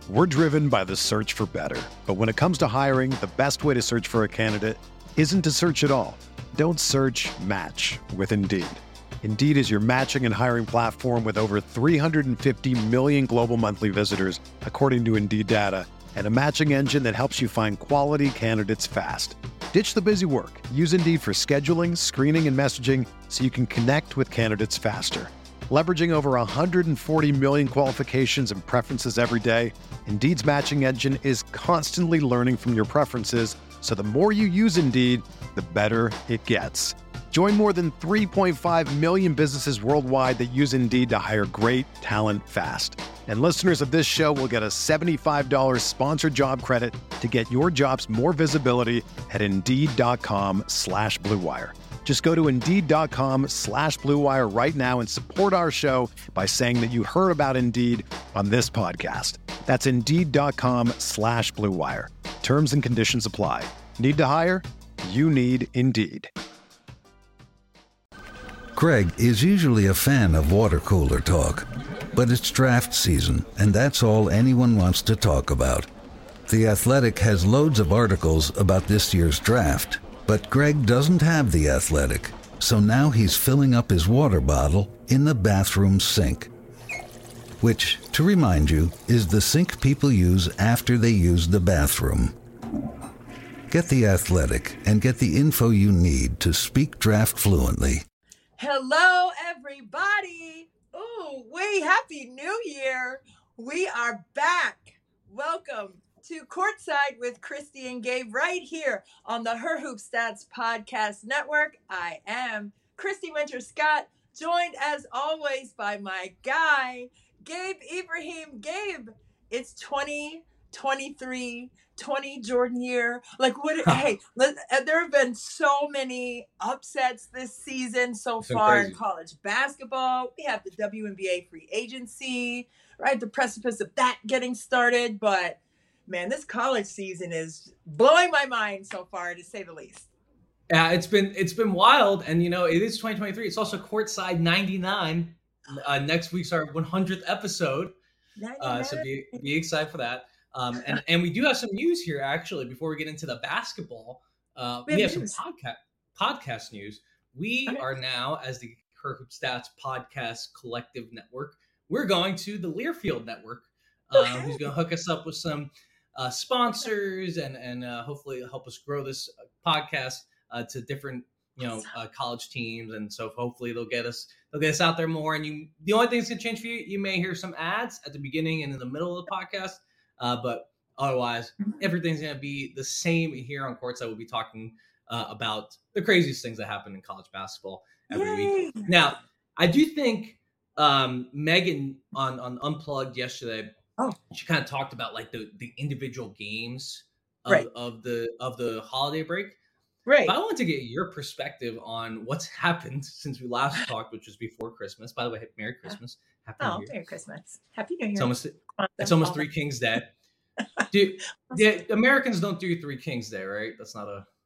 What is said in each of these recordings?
We're driven by the search for better. But when it comes to hiring, the best way to search for a candidate isn't to search at all. Don't search, match with Indeed. Indeed is your matching and hiring platform with over 350 million global monthly visitors, according to Indeed data, and a matching engine that helps you find quality candidates fast. Ditch the busy work. Use Indeed for scheduling, screening, and messaging so you can connect with candidates faster. Leveraging over 140 million qualifications and preferences every day, Indeed's matching engine is constantly learning from your preferences, so the more you use Indeed, the better it gets. Join more than 3.5 million businesses worldwide that use Indeed to hire great talent fast. And listeners of this show will get a $75 sponsored job credit to get your jobs more visibility at Indeed.com/Blue Wire. Just go to Indeed.com/Blue Wire right now and support our show by saying that you heard about Indeed on this podcast. That's Indeed.com/Blue Wire. Terms and conditions apply. Need to hire? You need Indeed. Greg is usually a fan of water cooler talk, but it's draft season, and that's all anyone wants to talk about. The Athletic has loads of articles about this year's draft, but Greg doesn't have The Athletic, so now he's filling up his water bottle in the bathroom sink. Which, to remind you, is the sink people use after they use the bathroom. Get The Athletic and get the info you need to speak draft fluently. Hello, everybody. Ooh, happy New Year. We are back. Welcome to Courtside with Christy and Gabe right here on the Her Hoop Stats Podcast Network. I am Christy Winter-Scott, joined as always by my guy, Gabe Ibrahim. Gabe, it's 2023, 20 Jordan year. Like, what? Hey, there have been so many upsets this season so far in college basketball. We have the WNBA free agency, right? The precipice of that getting started. But man, this college season is blowing my mind so far, to say the least. Yeah, it's been wild, and it is 2023. It's also Courtside 99. Next week's our 100th episode, so be excited for that. And we do have some news here, actually, before we get into the basketball. We have some podcast news. We are now, as the Her Hoop Stats Podcast Collective Network, we're going to the Learfield Network, who's going to hook us up with some sponsors and hopefully help us grow this podcast to different college teams. And so hopefully they'll get us out there more. And the only thing that's going to change for you may hear some ads at the beginning and in the middle of the podcast. But otherwise, everything's going to be the same here on Courtside. We'll be talking about the craziest things that happen in college basketball every week. Now, I do think Megan on Unplugged yesterday, she kind of talked about like the individual games of the holiday break. Right. But I want to get your perspective on what's happened since we last talked, which was before Christmas. By the way, Merry Christmas. Happy New Year. Merry Christmas. Happy New Year. It's almost Three Kings Day. Dude, the Americans don't do Three Kings Day, right? That's not a...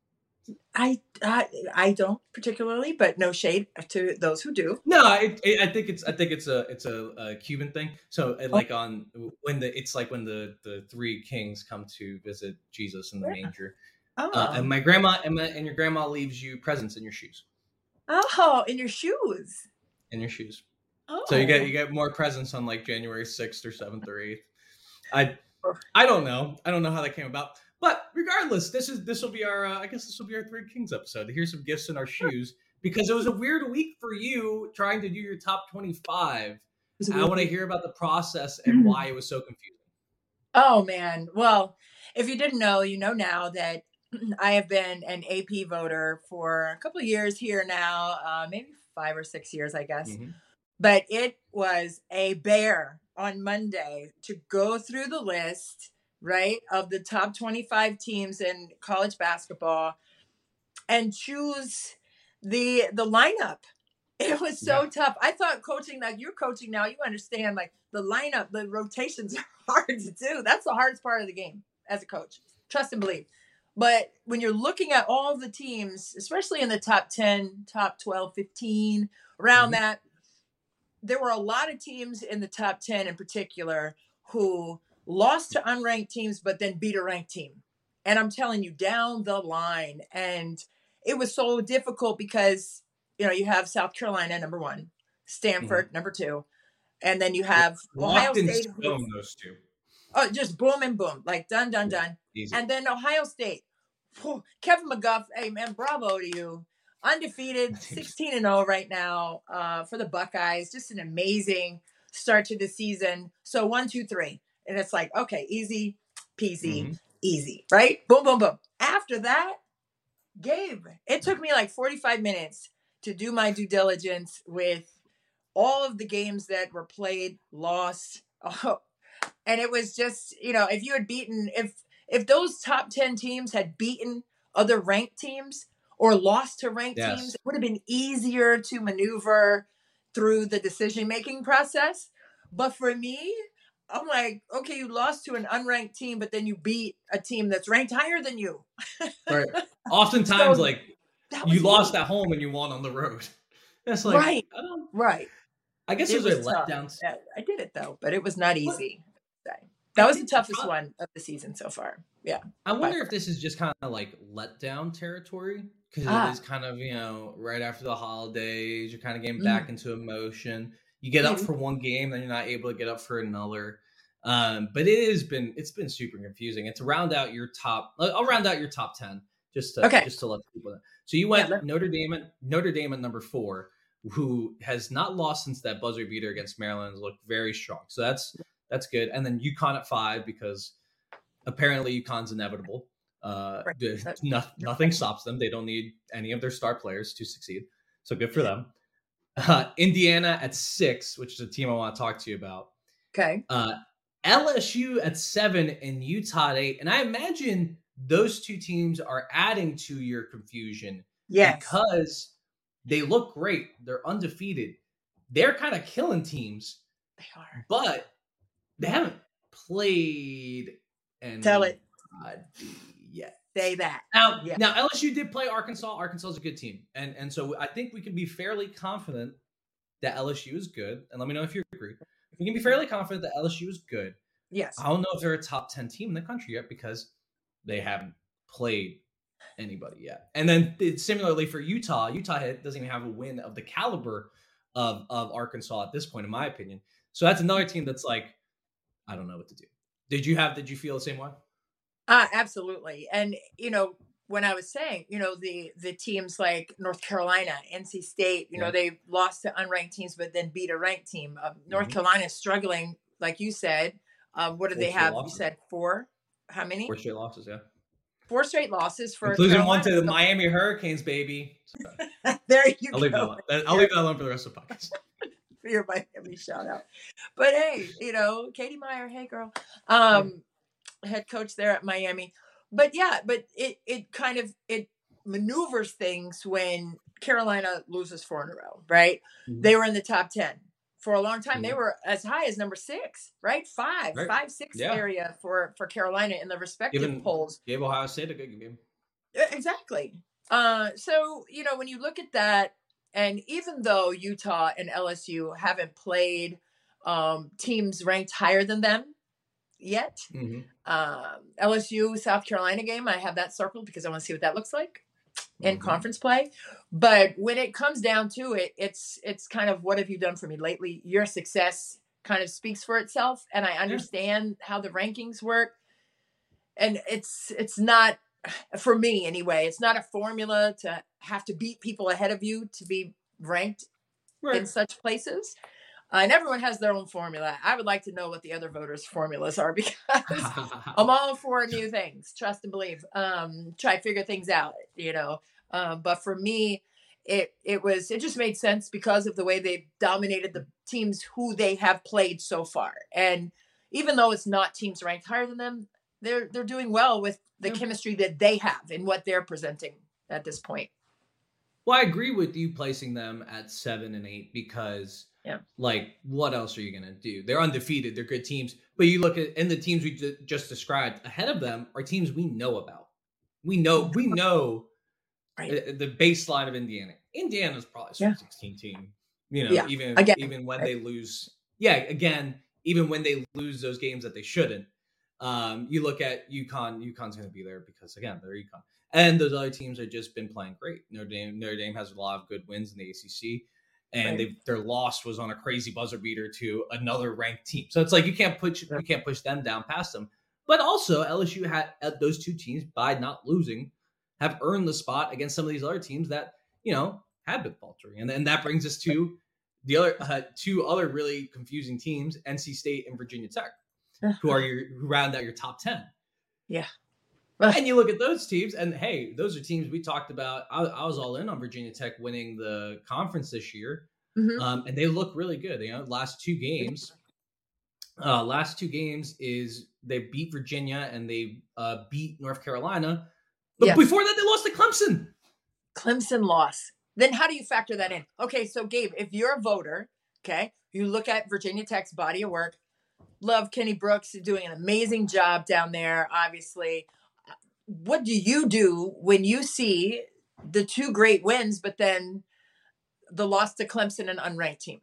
I don't particularly, but no shade to those who do. No, I think it's a Cuban thing. So like when the three kings come to visit Jesus in the manger. And my grandma and your grandma leaves you presents in your shoes. Oh, in your shoes. In your shoes. Oh. So you get more presents on like January 6th or 7th or 8th. I don't know. I don't know how that came about. But regardless, this will be our I guess this will be our Three Kings episode. Here's some gifts in our shoes because it was a weird week for you trying to do your top 25. I want to hear about the process and why it was so confusing. Oh man. Well, if you didn't know, you know now that I have been an AP voter for a couple of years here now, maybe 5 or 6 years, I guess. Mm-hmm. But it was a bear on Monday to go through the list, right, of the top 25 teams in college basketball and choose the lineup. It was so tough. I thought coaching, like you're coaching now, you understand, like the lineup, the rotations are hard to do. That's the hardest part of the game as a coach. Trust and believe. But when you're looking at all the teams, especially in the top 10, top 12, 15, around that, there were a lot of teams in the top 10 in particular who lost to unranked teams, but then beat a ranked team. And I'm telling you, down the line. And it was so difficult because, you have South Carolina, number 1, Stanford, number 2. And then you have Ohio State. Those two. Oh, just boom and boom. Like done. Easy. And then Ohio State. Kevin McGuff, hey, man, bravo to you. Undefeated, 16-0 right now for the Buckeyes. Just an amazing start to the season. So 1, 2, 3. And it's like, okay, easy peasy, easy, right? Boom, boom, boom. After that, Gabe, it took me like 45 minutes to do my due diligence with all of the games that were played, lost. And it was just, if you had beaten, if those top 10 teams had beaten other ranked teams or lost to ranked teams, it would have been easier to maneuver through the decision-making process. But for me, I'm like, okay, you lost to an unranked team, but then you beat a team that's ranked higher than you. Right. Oftentimes, you lost at home and you won on the road. That's like, right. Right. I guess it was a letdown. I did it though, but it was not easy. That was the toughest one of the season so far. Yeah. I wonder if this is just kind of like letdown territory because it is kind of, right after the holidays, you're kind of getting back into emotion. You get up for one game, then you're not able to get up for another. But it's been super confusing. And to round out your top, I'll round out your top 10 just to let people know. So you went Notre Dame at number 4, who has not lost since that buzzer beater against Maryland, has looked very strong. So that's good. And then UConn at 5 because apparently UConn's inevitable. Nothing stops them. They don't need any of their star players to succeed. So good for them. Indiana at 6, which is a team I want to talk to you about. Okay. LSU at 7 and Utah at 8. And I imagine those two teams are adding to your confusion. Yes. Because they look great. They're undefeated. They're kind of killing teams. They are. But they haven't played and tell it yet. Say that. Now LSU did play Arkansas. Arkansas is a good team. And so I think we can be fairly confident that LSU is good. And let me know if you agree. We can be fairly confident that LSU is good. Yes. I don't know if they're a top 10 team in the country yet because they haven't played anybody yet. And then similarly for Utah doesn't even have a win of the caliber of Arkansas at this point, in my opinion. So that's another team that's like, I don't know what to do. Did you feel the same way? Absolutely. And, when I was saying, the teams like North Carolina, NC State, they lost to unranked teams, but then beat a ranked team. North Carolina is struggling, like you said. What do they have? You said 4? How many? 4 straight losses, yeah. 4 straight losses for including one to the Miami Hurricanes, baby. There you go. I'll leave that alone for the rest of the podcast. For your Miami shout out. But hey, Katie Meyer, hey girl. Head coach there at Miami. But it kind of maneuvers things when Carolina loses 4 in a row, right? Mm-hmm. They were in the top 10 for a long time. Mm-hmm. They were as high as number 6, right? 5, 6 area for Carolina in the respective polls. Gave Ohio State a good game. Exactly. So, when you look at that, and even though Utah and LSU haven't played teams ranked higher than them yet, LSU South Carolina game, I have that circled because I want to see what that looks like in conference play. But when it comes down to it, it's kind of, what have you done for me lately? Your success kind of speaks for itself, and I understand how the rankings work. And it's not, for me anyway, it's not a formula to have to beat people ahead of you to be ranked in such places. And everyone has their own formula. I would like to know what the other voters' formulas are because I'm all for new things. Trust and believe. Try to figure things out, But for me, it just made sense because of the way they dominated the teams who they have played so far. And even though it's not teams ranked higher than them, they're doing well with the chemistry that they have and what they're presenting at this point. Well, I agree with you placing them at 7 and 8 because, what else are you going to do? They're undefeated. They're good teams. But you look at, and the teams we just described ahead of them are teams we know about. We know the baseline of Indiana. Indiana's probably a Sweet 16 team. Even when they lose. Yeah, again, even when they lose those games that they shouldn't. You look at UConn. UConn's going to be there because, again, they're UConn. And those other teams have just been playing great. Notre Dame has a lot of good wins in the ACC. And their loss was on a crazy buzzer beater to another ranked team. So it's like you can't push them down past them. But also LSU had those two teams, by not losing, have earned the spot against some of these other teams that, have been faltering. And then that brings us to the other two other really confusing teams, NC State and Virginia Tech, who round out your top 10. Yeah. And you look at those teams, and hey, those are teams we talked about. I was all in on Virginia Tech winning the conference this year, and they look really good. Last two games is they beat Virginia and they beat North Carolina, but before that they lost to Clemson. Clemson loss. Then how do you factor that in? Okay, so Gabe, if you're a voter, okay, you look at Virginia Tech's body of work. Love Kenny Brooks doing an amazing job down there, obviously. What do you do when you see the two great wins, but then the loss to Clemson, an unranked team?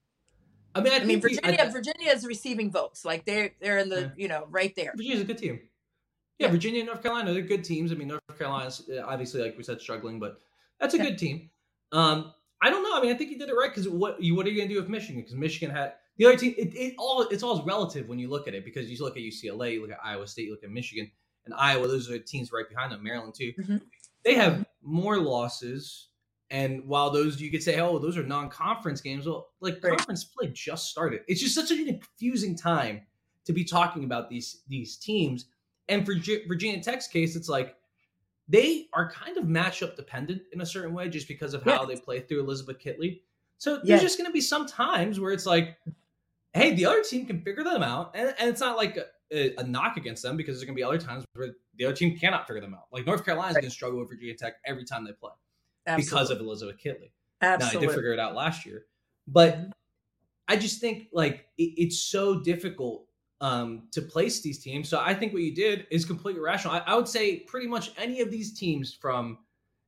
I mean, Virginia is receiving votes. Like they're in the, right there. Virginia's a good team. Yeah, Virginia and North Carolina, they're good teams. I mean, North Carolina's obviously, like we said, struggling, but that's a good team. I don't know. I mean, I think you did it right because what are you going to do with Michigan? Because Michigan had the other team. It's all relative when you look at it, because you look at UCLA, you look at Iowa State, you look at Michigan. And Iowa, those are teams right behind them, Maryland too. Mm-hmm. They have more losses. And while those, you could say, oh, those are non-conference games. Well, conference play just started. It's just such a confusing time to be talking about these teams. And for Virginia Tech's case, it's like they are kind of matchup dependent in a certain way just because of how they play through Elizabeth Kitley. So there's just going to be some times where it's like, hey, the other team can figure them out. And it's not like a knock against them, because there's going to be other times where the other team cannot figure them out. Like North Carolina is going to struggle with Virginia Tech every time they play because of Elizabeth Kitley. Now, they did figure it out last year. But I just think it's so difficult to place these teams. So I think what you did is completely rational. I would say pretty much any of these teams from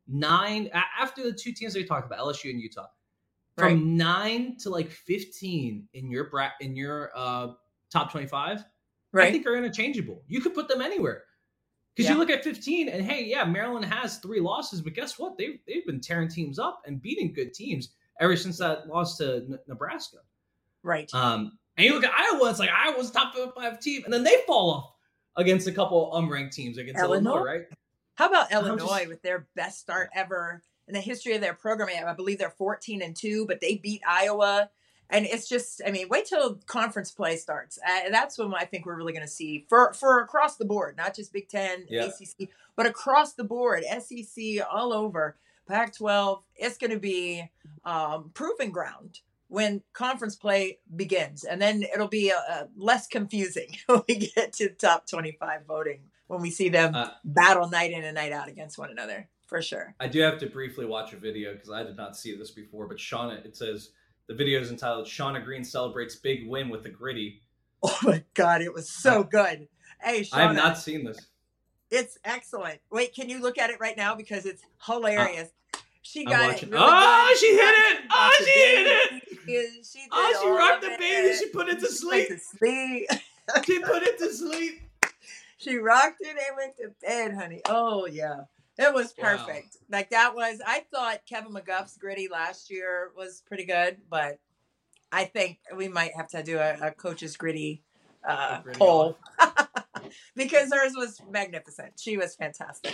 9, after the two teams that we talked about, LSU and Utah, from 9 to 15 in your top 25, I think are interchangeable. You could put them anywhere. Because you look at 15 and Maryland has 3 losses, but guess what? They've been tearing teams up and beating good teams ever since that loss to Nebraska. Right. And you look at Iowa, it's like Iowa's top 5 team, and then they fall off against a couple unranked teams against Illinois, right? How about Illinois with their best start ever in the history of their program? I believe they're 14-2, but they beat Iowa. And it's just, wait till conference play starts. That's when I think we're really going to see for across the board, not just Big Ten, ACC, but across the board, SEC, all over, Pac-12. It's going to be proving ground when conference play begins. And then it'll be less confusing when we get to top 25 voting, when we see them battle night in and night out against one another, for sure. I do have to briefly watch a video because I did not see this before, but Shauna, it says, the video is entitled "Shauna Green Celebrates Big Win with the Gritty." Oh my God, it was so good. Hey, Shauna, I have not seen this. It's excellent. Wait, can you look at it right now? Because it's hilarious. She got it. Really she hit it. She hit it. She rocked the baby. She put it to sleep. She put it to sleep. She rocked it and went to bed, honey. Oh, yeah. It was perfect. Wow. I thought Kevin McGuff's Gritty last year was pretty good, but I think we might have to do a coach's Gritty poll because hers was magnificent. She was fantastic.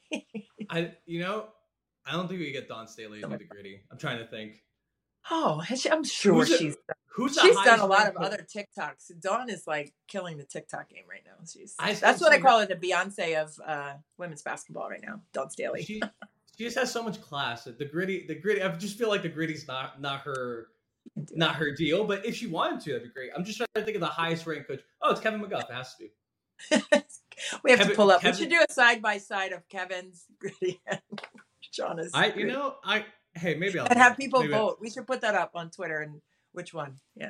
I don't think we get Dawn Staley to do the Gritty. I'm trying to think. Oh, I'm sure she's done a lot of other TikToks. Dawn is killing the TikTok game right now. That's what I call her, the Beyonce of women's basketball right now. Dawn Staley. She just has so much class. The gritty. I just feel like the Gritty's not her deal. But if she wanted to, that'd be great. I'm just trying to think of the highest ranked coach. Oh, it's Kevin McGuff. It has to be. We have to pull up. We should do a side by side of Kevin's Gritty and Shauna's. Hey, maybe I'll have people vote. We should put that up on Twitter and which one. Yeah.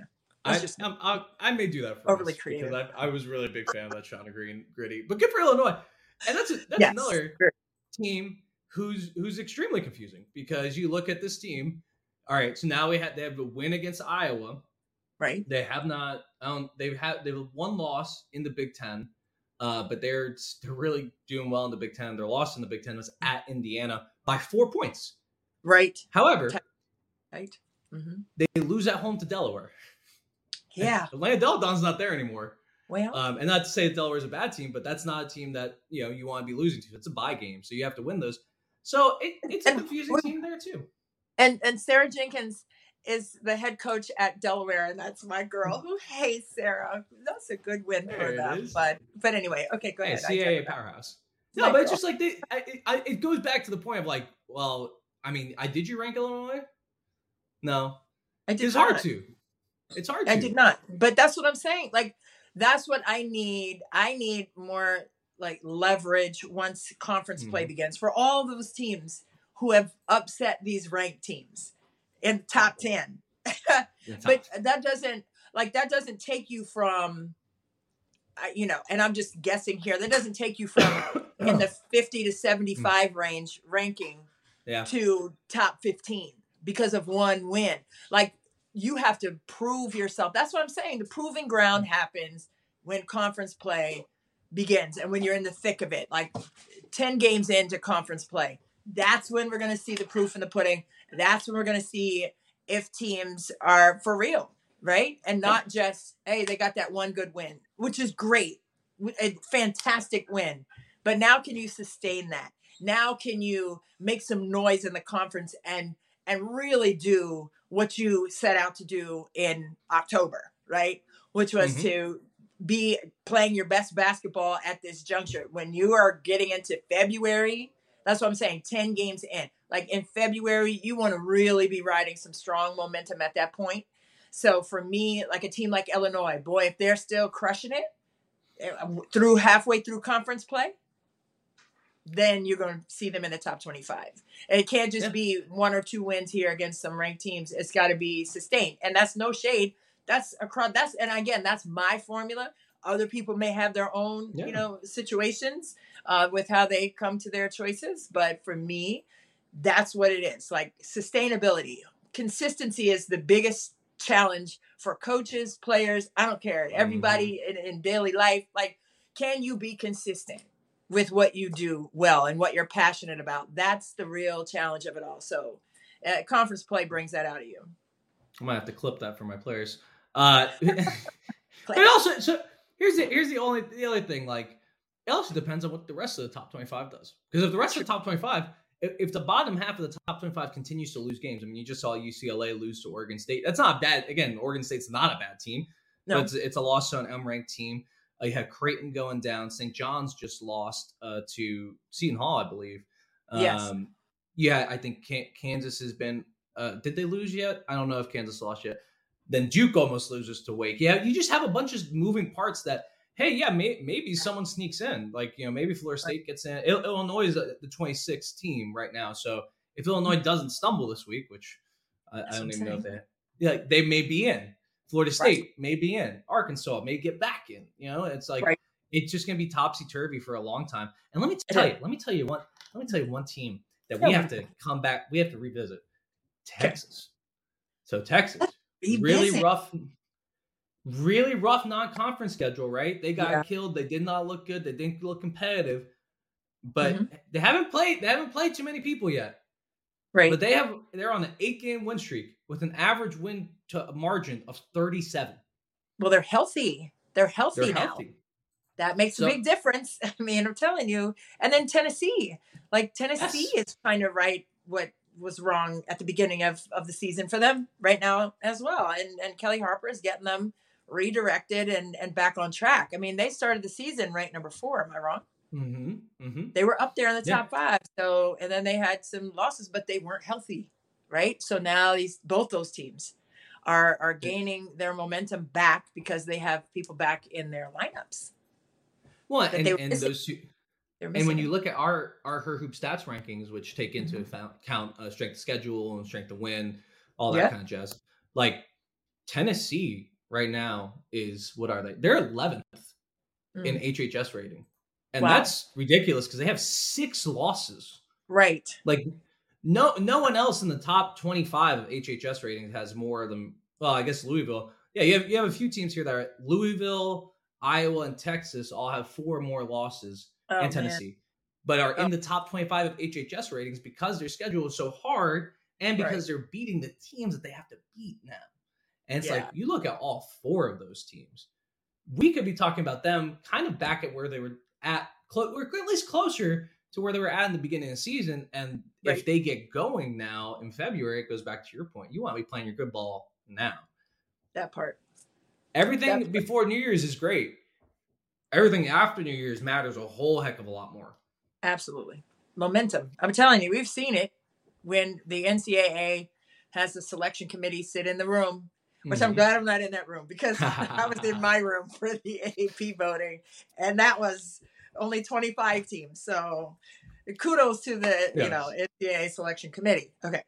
I may do that for overly creative. Because I was really a big fan of that Shauna Green Gritty. But good for Illinois. And that's another team who's extremely confusing, because you look at this team. All right, so now they have a win against Iowa. Right. They have not they've one loss in the Big Ten. but they're really doing well in the Big Ten. Their loss in the Big Ten was at Indiana by 4 points. Right. However, right. Mm-hmm. They lose at home to Delaware. Yeah. Atlanta Deladon's not there anymore. Well, and not to say that Delaware's a bad team, but that's not a team that you want to be losing to. It's a bye game, so you have to win those. So it's a confusing team there too. And Sarah Jenkins is the head coach at Delaware, and that's my girl. Who hates Sarah? That's a good win for them. But anyway, okay, go ahead. CAA powerhouse. No, but it's just like it goes back to the point of like, well, I mean, did you rank Illinois? No, I did. It's hard to. It's hard. I did not, but that's what I'm saying. Like, that's what I need. I need more like leverage once conference play begins for all those teams who have upset these ranked teams in the top 10. But that doesn't take you from, and I'm just guessing here, that doesn't take you from in the 50 to 75 range ranking to top 15 because of one win. Like, you have to prove yourself. That's what I'm saying. The proving ground happens when conference play begins and when you're in the thick of it, like 10 games into conference play. That's when we're going to see the proof in the pudding. That's when we're going to see if teams are for real, right? And not just, hey, they got that one good win, which is great. A fantastic win. But now can you sustain that? Now can you make some noise in the conference and really do what you set out to do in October, right? Which was to be playing your best basketball at this juncture. When you are getting into February, that's what I'm saying, 10 games in. Like in February, you want to really be riding some strong momentum at that point. So for me, like a team like Illinois, boy, if they're still crushing it through halfway through conference play, then you're going to see them in the top 25. And it can't just be 1 or 2 wins here against some ranked teams. It's got to be sustained. And that's no shade. That's my formula. Other people may have their own, situations with how they come to their choices. But for me, that's what it is. Like sustainability. Consistency is the biggest challenge for coaches, players. I don't care. Everybody in daily life. Like, can you be consistent with what you do well and what you're passionate about? That's the real challenge of it all. So conference play brings that out of you. I might have to clip that for my players. But also, so here's the other thing. Like, it also depends on what the rest of the top 25 does. Because if the rest of the top 25, if the bottom half of the top 25 continues to lose games, I mean, you just saw UCLA lose to Oregon State. That's not bad. Again, Oregon State's not a bad team. No. But it's a loss to an unranked team. You had Creighton going down. St. John's just lost to Seton Hall, I believe. Yes. Yeah, I think Kansas has been did they lose yet? I don't know if Kansas lost yet. Then Duke almost loses to Wake. Yeah, you just have a bunch of moving parts that, hey, yeah, maybe someone sneaks in. Like, maybe Florida State gets in. Illinois is the 26th team right now. So if Illinois doesn't stumble this week, which I don't even know if they may be in. Florida State may be in. Arkansas may get back in. It's like it's just going to be topsy-turvy for a long time. And let me tell you one team that we have to come back. We have to revisit. Texas. So Texas, really rough non-conference schedule, right? They got killed. They did not look good. They didn't look competitive. But they haven't played too many people yet. Right. But they're on an 8-game win streak with an average win to margin of 37. Well, they're healthy. They're healthy now. That makes a big difference. I mean, I'm telling you. And then Tennessee. Like, Tennessee is trying to right what was wrong at the beginning of the season for them right now as well. And Kelly Harper is getting them redirected and back on track. I mean, they started the season ranked number 4. Am I wrong? They were up there in the top 5. So, and then they had some losses, but they weren't healthy, right? So now both those teams are gaining their momentum back because they have people back in their lineups. Well, and those two. And when you look at our Her Hoop Stats rankings, which take into account strength of schedule and strength to win, all that kind of jazz, like Tennessee right now is, what are they? They're 11th in HHS rating. And that's ridiculous because they have 6 losses. Right. Like no one else in the top 25 of HHS ratings has more of them. Well, I guess Louisville. Yeah, you have a few teams here that are Louisville, Iowa and Texas all have 4 more losses, and Tennessee, man. but are in the top 25 of HHS ratings because their schedule is so hard and because they're beating the teams that they have to beat now. And it's like, you look at all 4 of those teams, we could be talking about them kind of back at where they were at, or at least closer to where they were at in the beginning of the season. And if they get going now in February, it goes back to your point. You want to be playing your good ball now. That part. Everything before New Year's is great. Everything after New Year's matters a whole heck of a lot more. Absolutely. Momentum. I'm telling you, we've seen it when the NCAA has the selection committee sit in the room, which I'm glad I'm not in that room because I was in my room for the AP voting, and that was only 25 teams. So kudos to the NCAA selection committee. Okay.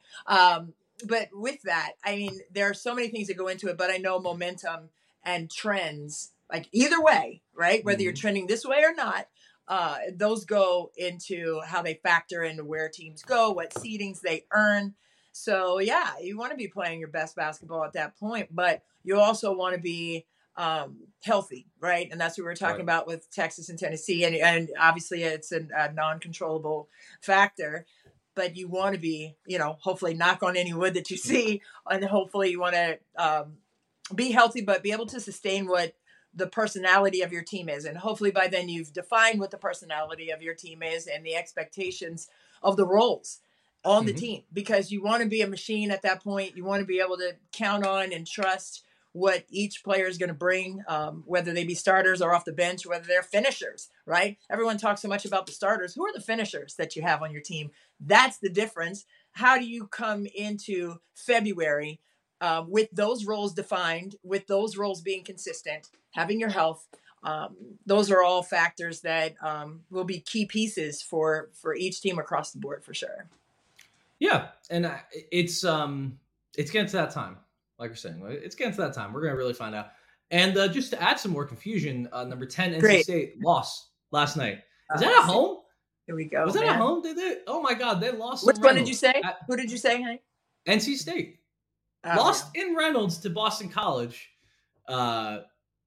But with that, I mean, there are so many things that go into it, but I know momentum and trends, like either way, right? Whether you're trending this way or not, those go into how they factor into where teams go, what seedings they earn. So yeah, you want to be playing your best basketball at that point, but you also want to be healthy, right? And that's what we were talking about with Texas and Tennessee. And obviously it's a non-controllable factor, but you want to be, hopefully knock on any wood that you see, and hopefully you want to be healthy, but be able to sustain what the personality of your team is. And hopefully by then you've defined what the personality of your team is and the expectations of the roles on the team, because you want to be a machine at that point. You want to be able to count on and trust what each player is going to bring, whether they be starters or off the bench, whether they're finishers, right? Everyone talks so much about the starters. Who are the finishers that you have on your team? That's the difference. How do you come into February with those roles defined, with those roles being consistent, having your health? Those are all factors that will be key pieces for each team across the board, for sure. Yeah, and it's getting to that time. Like you're saying, it's getting to that time. We're going to really find out. And just to add some more confusion, number 10, NC State lost last night. Is that at home? Here we go. Was that at home? Did they? Oh my God, they lost. Which one did you say? Who did you say, honey? NC State. Lost in Reynolds to Boston College. And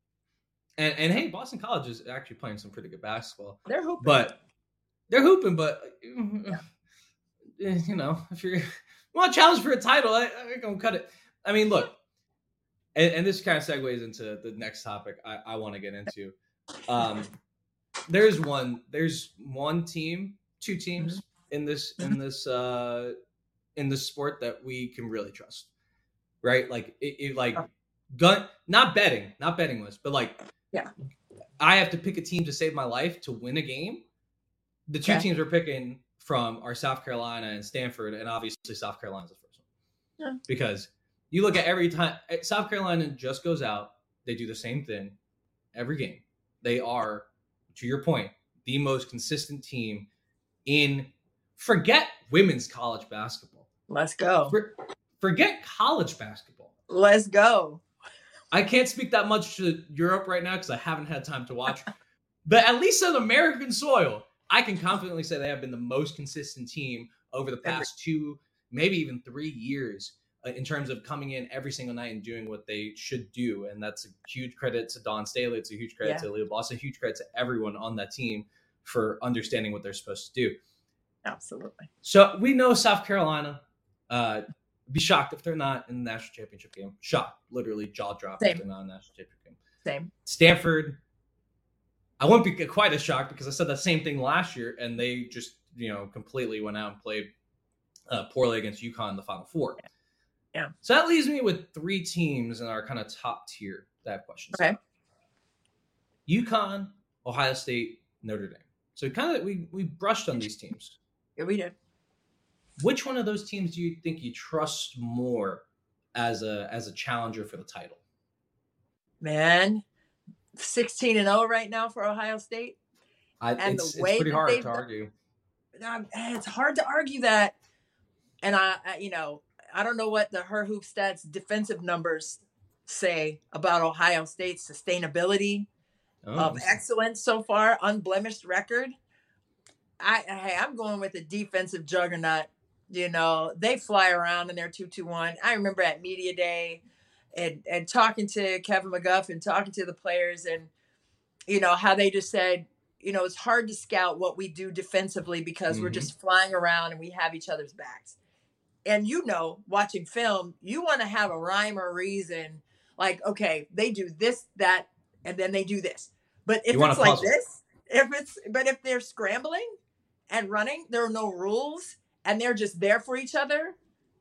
hey, Boston College is actually playing some pretty good basketball. They're hooping. But if you want to challenge for a title, I can cut it. I mean, look, and this kind of segues into the next topic I want to get into. There's one team, 2 teams in this sport that we can really trust, right? Like not betting list, but like, I have to pick a team to save my life to win a game. The 2 teams we're picking from are South Carolina and Stanford, and obviously South Carolina's the first one. Because you look at every time South Carolina just goes out, they do the same thing every game. They are, to your point, the most consistent team in, forget women's college basketball. Let's go. Forget college basketball. Let's go. I can't speak that much to Europe right now because I haven't had time to watch. But at least on American soil, I can confidently say they have been the most consistent team over the past 2, maybe even 3 years in terms of coming in every single night and doing what they should do. And that's a huge credit to Dawn Staley. It's a huge credit to Leah Boss, a huge credit to everyone on that team for understanding what they're supposed to do. Absolutely. So we know South Carolina, be shocked if they're not in the national championship game. Shocked, literally jaw dropped if they're not in the national championship game. Same. Stanford, I won't be quite as shocked because I said that same thing last year and they just, completely went out and played poorly against UConn in the Final Four. Yeah. So that leaves me with 3 teams in our kind of top tier that I have questions. Okay. UConn, Ohio State, Notre Dame. So kind of we brushed on these teams. Yeah, we did. Which one of those teams do you think you trust more as a challenger for the title? Man, 16-0 right now for Ohio State. It's pretty hard to argue. It's hard to argue that. And I don't know what the Her Hoop Stats defensive numbers say about Ohio State's sustainability of excellence so far, unblemished record. I'm going with a defensive juggernaut. They fly around in their 2-2-1. I remember at Media Day and talking to Kevin McGuff and talking to the players, and how they just said, it's hard to scout what we do defensively because we're just flying around and we have each other's backs. And watching film, you want to have a rhyme or reason, like, okay, they do this, that, and then they do this. But if it's like this, if they're scrambling and running, there are no rules and they're just there for each other,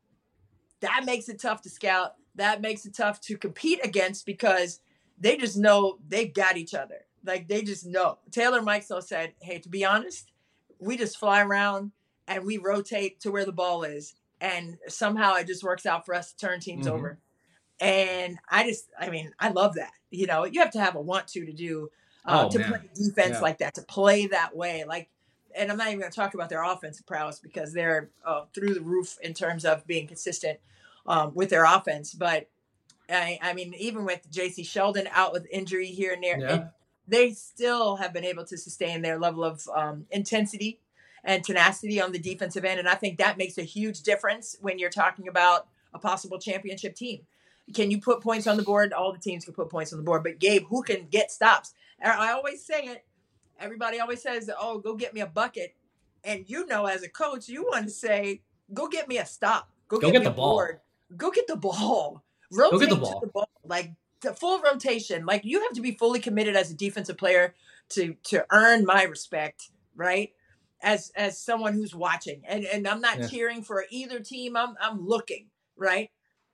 that makes it tough to scout. That makes it tough to compete against because they just know they got each other. Like, they just know. Taylor Mikesell said, hey, to be honest, we just fly around and we rotate to where the ball is. And somehow it just works out for us to turn teams over. And I love that. You have to have a want to do play defense like that, to play that way. Like, and I'm not even going to talk about their offensive prowess because they're through the roof in terms of being consistent with their offense. But I mean, even with JC Sheldon out with injury here and there, they still have been able to sustain their level of intensity and tenacity on the defensive end. And I think that makes a huge difference when you're talking about a possible championship team. Can you put points on the board? All the teams can put points on the board. But, Gabe, who can get stops? I always say it. Everybody always says, oh, go get me a bucket. And as a coach, you want to say, go get me a stop. Go get me the ball. Board. Go get the ball. Rotate to the ball. Like, the full rotation. Like, you have to be fully committed as a defensive player to earn my respect, right? As someone who's watching, and I'm not cheering for either team. I'm looking, right.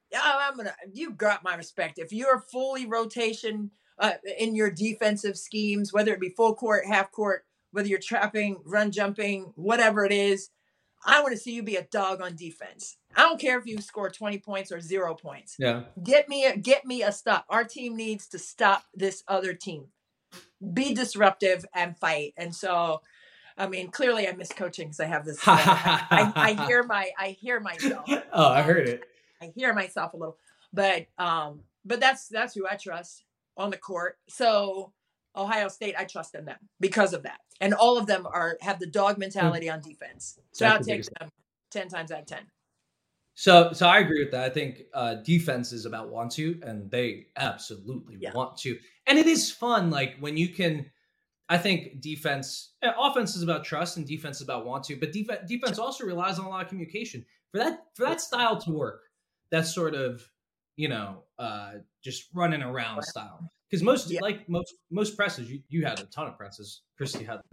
You got my respect. If you're fully rotation in your defensive schemes, whether it be full court, half court, whether you're trapping, run jumping, whatever it is, I want to see you be a dog on defense. I don't care if you score 20 points or 0 points. Yeah. Get me a stop. Our team needs to stop this other team. Be disruptive and fight. And so, I mean, clearly I miss coaching because I have this. I hear myself. Oh, I heard it. I hear myself a little, but that's who I trust on the court. So Ohio State, I trust in them because of that, and all of them have the dog mentality on defense. So I'll take them 10 times out of 10. So I agree with that. I think defense is about want to, and they absolutely want to, and it is fun. Like when you can. I think offense is about trust and defense is about want to, but defense also relies on a lot of communication for that style to work. That's sort of, just running around style. Because most presses, you had a ton of presses. Christy had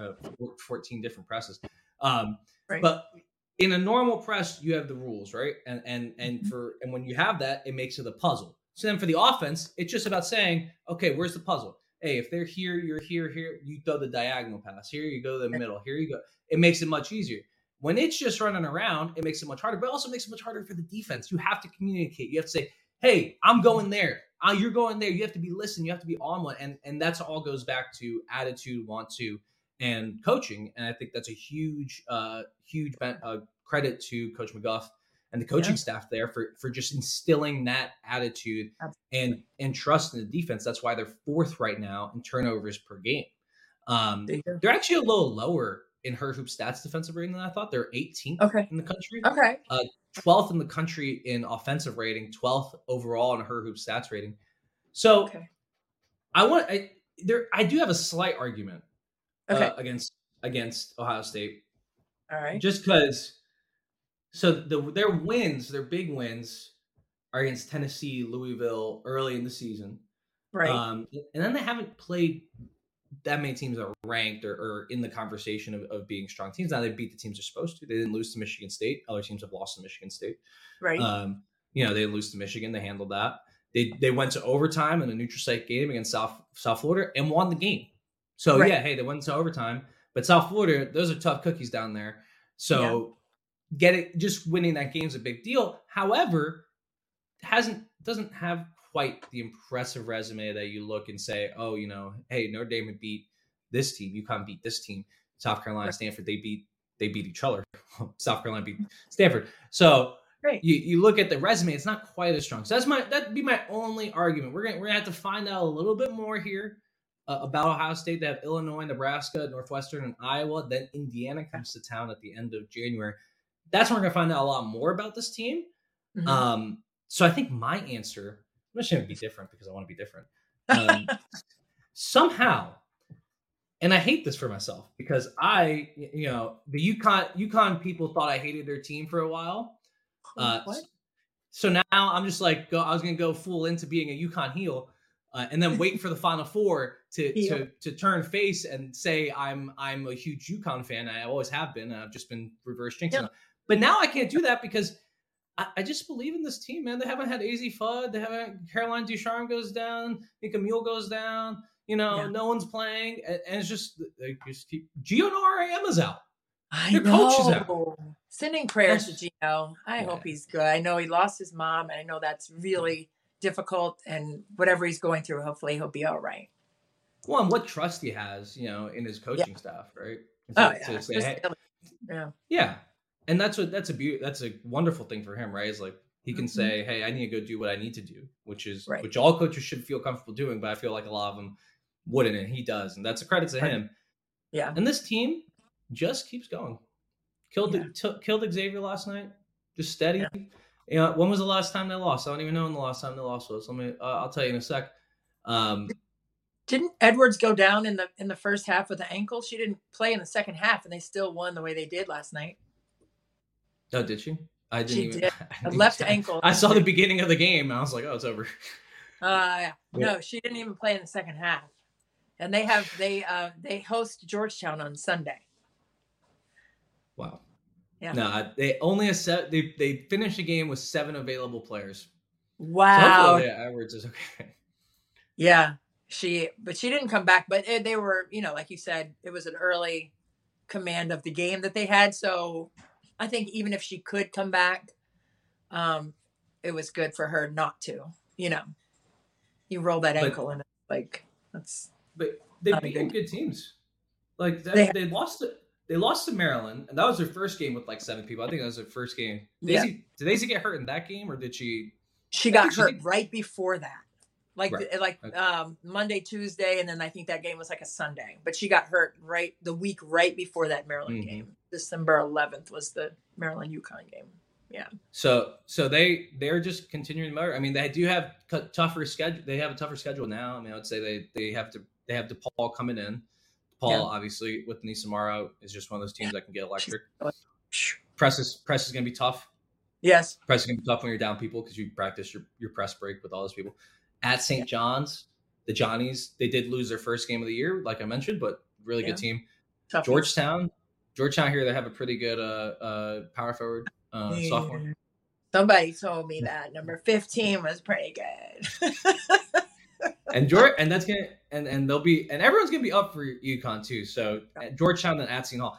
14 different presses. But in a normal press, you have the rules, right? And when you have that, it makes it a puzzle. So then for the offense, it's just about saying, okay, where's the puzzle? Hey, if they're here, you're here, you throw the diagonal pass. Here you go to the middle. Here you go. It makes it much easier. When it's just running around, it makes it much harder, but it also makes it much harder for the defense. You have to communicate. You have to say, hey, I'm going there. You're going there. You have to be listening. You have to be on one. And that's all goes back to attitude, want to, and coaching. And I think that's a huge credit to Coach McGuff and the coaching staff there for just instilling that attitude and trust in the defense. That's why they're 4th right now in turnovers per game. They're actually a little lower in Her Hoop Stats defensive rating than I thought. They're 18th in the country. 12th in the country in offensive rating, 12th overall in Her Hoop Stats rating. So I do have a slight argument against Ohio State. All right. Just because. So their big wins, are against Tennessee, Louisville early in the season, right? And then they haven't played that many teams that are ranked or in the conversation of being strong teams. Now they beat the teams they're supposed to. They didn't lose to Michigan State. Other teams have lost to Michigan State, right? They didn't lose to Michigan. They handled that. They went to overtime in a neutral site game against South Florida and won the game. So they went to overtime. But South Florida, those are tough cookies down there. So. Just winning that game is a big deal. However, doesn't have quite the impressive resume that you look and say, oh, hey, Notre Dame beat this team. UConn beat this team. South Carolina, Stanford, they beat each other. South Carolina beat Stanford. So you look at the resume, it's not quite as strong. So that'd be my only argument. We're gonna have to find out a little bit more here about Ohio State. They have Illinois, Nebraska, Northwestern, and Iowa. Then Indiana comes to town at the end of January. That's when we're going to find out a lot more about this team. So I think my answer, I'm just going to be different because I want to be different. somehow, and I hate this for myself because the UConn people thought I hated their team for a while. What? So now I'm just like, I was going to go full into being a UConn heel, and then wait for the Final Four to turn face and say I'm a huge UConn fan. I always have been. I've just been reverse jinxing. But now I can't do that because I just believe in this team, man. They haven't had AZ Fudd. They haven't. Caroline Ducharme goes down. Nika Mule goes down. No one's playing, and it's just they just keep. Gio Noriema's out. Their coach is out. Sending prayers to Gio. I hope he's good. I know he lost his mom, and I know that's really difficult. And whatever he's going through, hopefully he'll be all right. Well, and what trust he has, in his coaching staff, right? To say, hey, yeah. And that's a wonderful thing for him, right? Is like he can say, "Hey, I need to go do what I need to do," which all coaches should feel comfortable doing. But I feel like a lot of them wouldn't, and he does, and that's a credit to him. Yeah. And this team just keeps going. Killed Xavier last night. Just steady. Yeah. When was the last time they lost? I don't even know when the last time they lost was. I'll tell you in a sec. Didn't Edwards go down in the first half with the ankle? She didn't play in the second half, and they still won the way they did last night. Oh, did she? I didn't. She even, did. A left ankle. I saw the beginning of the game, and I was like, "Oh, it's over." Yeah. No, she didn't even play in the second half. And they host Georgetown on Sunday. Wow. Yeah. No, they only they finished the game with 7 available players. Wow. So Edwards is okay. Yeah. She didn't come back, but they were, like you said, it was an early command of the game that they had. So I think even if she could come back, it was good for her not to, you roll that ankle and it's like, that's. But they beat good teams. Like they lost to Maryland, and that was their first game with like 7 people. I think that was their first game. Did Daisy get hurt in that game, or did she? She got hurt right before that. Monday, Tuesday, and then I think that game was like a Sunday. But she got hurt the week right before that Maryland game. December 11th was the Maryland UConn game. Yeah. So they're just continuing to. I mean, they do have tougher schedule. They have a tougher schedule now. I mean, I would say they have DePaul coming in. DePaul, obviously, with Nisamara, is just one of those teams that can get electric. Press is going to be tough. Yes. Press is going to be tough when you're down people because you practice your press break with all those people. At St. John's, the Johnnies, they did lose their first game of the year, like I mentioned, but really good team. Tough. Georgetown here, they have a pretty good power forward sophomore. Somebody told me that number 15 was pretty good. and that's gonna and they'll be and everyone's gonna be up for UConn too. So Georgetown and at Seton Hall,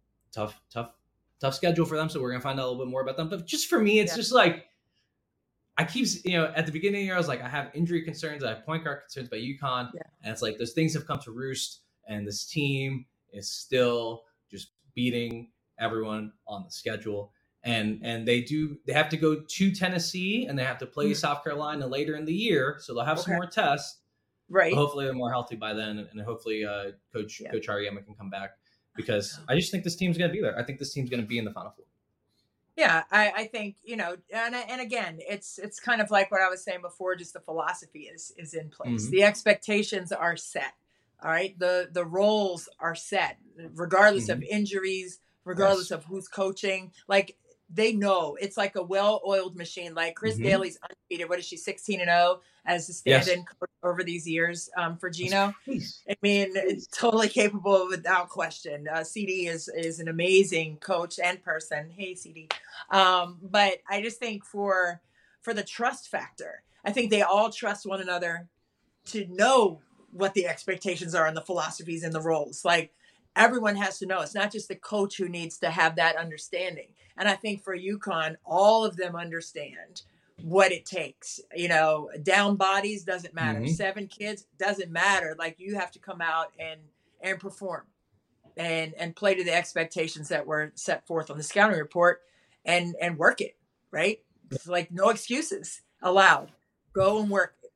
tough schedule for them. So we're gonna find out a little bit more about them. But just for me, it's just like I keep at the beginning of the year, I was like, I have injury concerns, I have point guard concerns by UConn, and it's like those things have come to roost, and this team is still just beating everyone on the schedule. And they have to go to Tennessee, and they have to play South Carolina later in the year, so they'll have some more tests. Right. But hopefully they're more healthy by then, and hopefully Coach Auriemma can come back, because I just think this team's going to be there. I think this team's going to be in the Final Four. Yeah, I think, and again, it's kind of like what I was saying before, just the philosophy is in place. The expectations are set. All right. The roles are set, regardless of injuries, regardless of who's coaching. Like, they know it's like a well-oiled machine. Like Chris Daly's undefeated. What is she, 16-0 as a stand-in coach over these years for Gino? I mean, it's totally capable without question. CD is an amazing coach and person. Hey, CD. But I just think for the trust factor, I think they all trust one another to know what the expectations are and the philosophies and the roles. Like, everyone has to know. It's not just the coach who needs to have that understanding. And I think for UConn, all of them understand what it takes. Down bodies doesn't matter. 7 kids doesn't matter. Like, you have to come out and perform and play to the expectations that were set forth on the scouting report and work it, right? It's like no excuses allowed. Go and work it,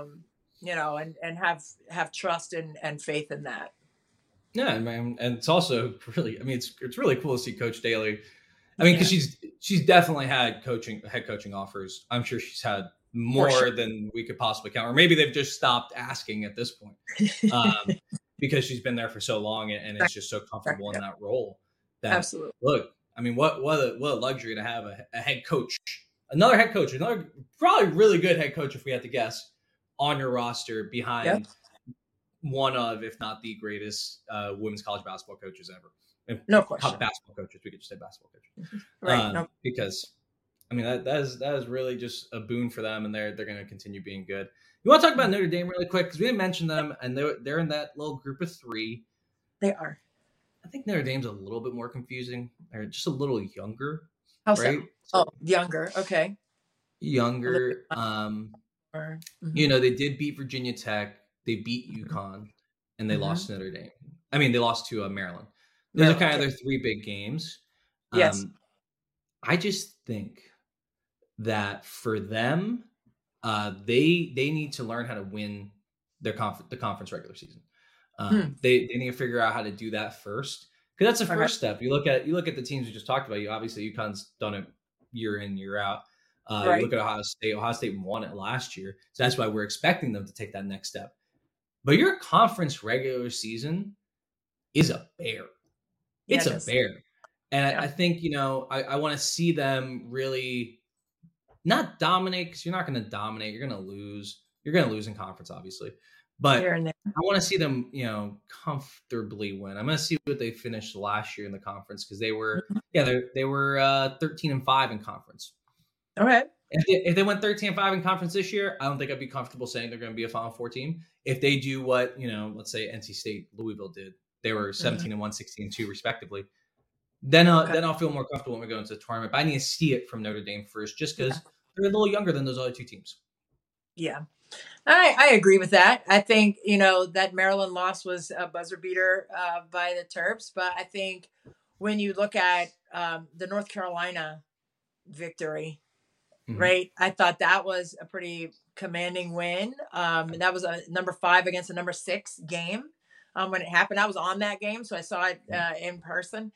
and have trust and faith in that. Yeah, man, and it's also really, it's really cool to see Coach Daly. Because she's definitely had head coaching offers. I'm sure she's had more than we could possibly count, or maybe they've just stopped asking at this point, because she's been there for so long and is just so comfortable in that role. That, absolutely. Look, I mean, what a luxury to have a head coach, another probably really good head coach, if we had to guess, on your roster behind one of, if not the greatest women's college basketball coaches ever. No question. Basketball coaches, we could just say basketball coaches, right? Because I mean that is really just a boon for them, and they're going to continue being good. You want to talk about Notre Dame really quick, because we didn't mention them, and they're in that little group of 3. They are. I think Notre Dame's a little bit more confusing. They're just a little younger. How right? So? Oh, younger. Okay. Younger. You know, they did beat Virginia Tech. They beat UConn, and they lost to Notre Dame. I mean, they lost to Maryland. Those are kind of their 3 big games. Yes. I just think that for them, they need to learn how to win the conference regular season. They need to figure out how to do that first, because that's the first step. You look at the teams we just talked about. Obviously UConn's done it year in, year out. You look at Ohio State. Ohio State won it last year, so that's why we're expecting them to take that next step. But your conference regular season is a bear. It's a bear. And I think, you know, I want to see them really not dominate, because you're not going to dominate. You're going to lose. You're going to lose in conference, obviously. But I want to see them, you know, comfortably win. I'm going to see what they finished last year in the conference, because they were, they were 13-5 in conference. Okay. If they went 13-5 in conference this year, I don't think I'd be comfortable saying they're going to be a Final Four team. If they do what, you know, let's say NC State, Louisville did, they were 17-1, 16-2 respectively. Then I'll feel more comfortable when we go into the tournament. But I need to see it from Notre Dame first, just because they're a little younger than those other 2 teams. Yeah, I agree with that. I think, you know, that Maryland loss was a buzzer beater by the Terps. But I think when you look at the North Carolina victory, right, I thought that was a pretty commanding win. And that was a number 5 against a number 6 game when it happened. I was on that game, so I saw it in person.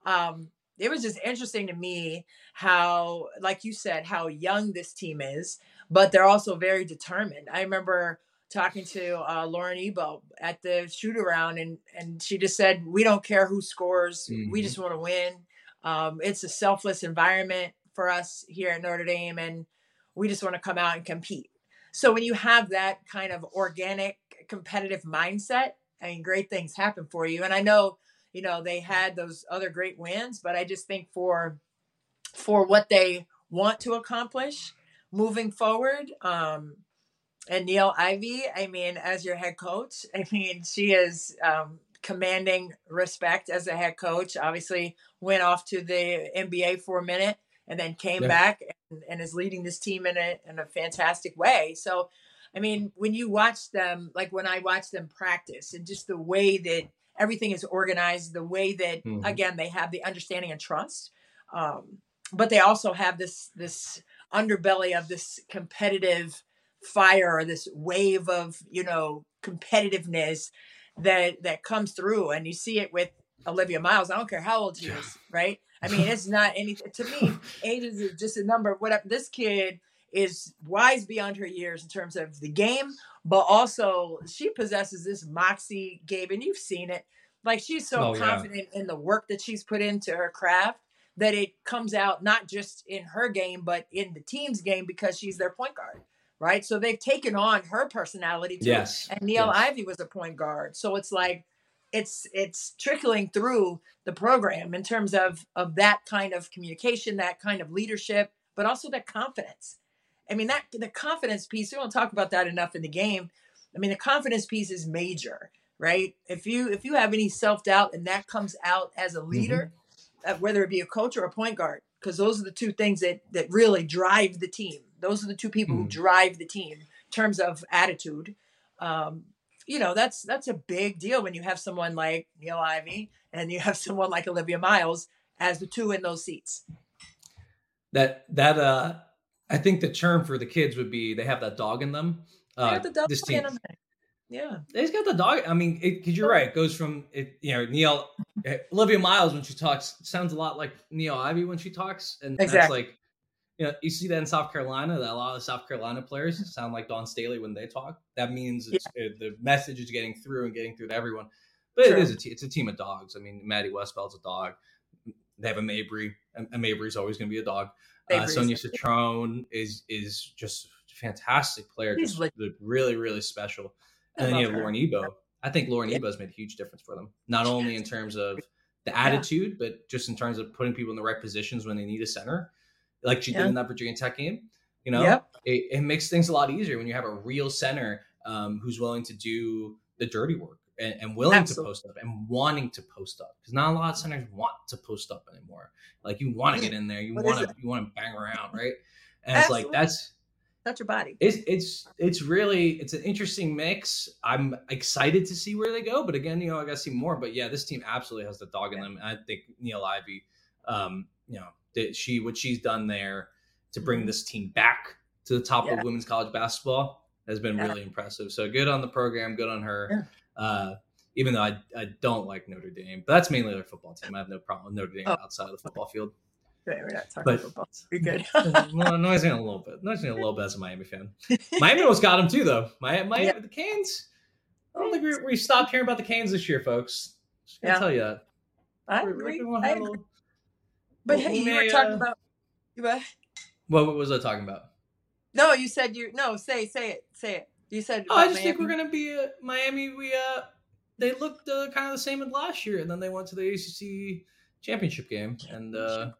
It was just interesting to me how, like you said, how young this team is, but they're also very determined. I remember talking to Lauren Ebo at the shoot around, and she just said, we don't care who scores. We just want to win. It's a selfless environment for us here at Notre Dame, and we just want to come out and compete. So when you have that kind of organic, competitive mindset, I mean, great things happen for you. And I know, you know, they had those other great wins, but I just think for what they want to accomplish moving forward, and Niele Ivey, I mean, as your head coach, I mean, she is commanding respect as a head coach. Obviously went off to the NBA for a minute and then came back and is leading this team in a fantastic way. So, I mean, when you watch them, like when I watch them practice, and just the way that everything is organized, the way that, again, they have the understanding and trust, but they also have this underbelly of this competitive fire, or this wave of, you know, competitiveness that comes through. And you see it with Olivia Miles. I don't care how old she is, right? I mean, it's not anything to me. Age is just a number. Whatever. This kid is wise beyond her years in terms of the game, but also she possesses this moxie, Gabe, and you've seen it. Like, she's so confident in the work that she's put into her craft that it comes out not just in her game, but in the team's game, because she's their point guard, right? So they've taken on her personality too. Yes. And Niele Ivey was a point guard. So it's like, it's trickling through the program in terms of that kind of communication, that kind of leadership, but also that confidence. I mean, that the confidence piece, we don't talk about that enough in the game. I mean, the confidence piece is major, right? If you have any self-doubt and that comes out as a leader, whether it be a coach or a point guard, because those are the 2 things that really drive the team. Those are the 2 people who drive the team in terms of attitude. You know, that's a big deal when you have someone like Niele Ivey and you have someone like Olivia Miles as the 2 in those seats. That I think the term for the kids would be, they have that dog in them. They have the dog this team. in them. Yeah. They've got the dog. I mean, because you're right. It goes from, Olivia Miles, when she talks, sounds a lot like Niele Ivey when she talks. And that's like, You know, you see that in South Carolina, that a lot of the South Carolina players sound like Dawn Staley when they talk. That means the message is getting through to everyone. But True. It's a team of dogs. I mean, Maddie Westbell's a dog. They have a Mabry. A Mabry's always going to be a dog. Sonia Citrone is just a fantastic player. Just really, really special. And then you have Lauren Ebo. I think Lauren Ebo's made a huge difference for them. Not only in terms of the attitude, but just in terms of putting people in the right positions when they need a center. Like she did in that Virginia Tech game, you know, it makes things a lot easier when you have a real center who's willing to do the dirty work and willing to post up and wanting to post up, because not a lot of centers want to post up anymore. Like you want to get in there, you want to bang around, right? And it's like that's your body. It's really an interesting mix. I'm excited to see where they go, but again, you know, I got to see more. But yeah, this team absolutely has the dog in them. And I think Niele Ivey, you know. What she's done there to bring this team back to the top of women's college basketball has been really impressive. So good on the program, good on her. Even though I don't like Notre Dame, but that's mainly their football team. I have no problem with Notre Dame outside of the football field. Right, we're not talking football. You're good. Noising a little bit as a Miami fan. Miami almost got them too, though. Miami the Canes. I don't think we stopped hearing about the Canes this year, folks. Just gonna tell you that. I agree. But hey, you were talking about what was I talking about? No, you said say it. You said I just think we're gonna be Miami. They looked kind of the same as last year, and then they went to the ACC championship game and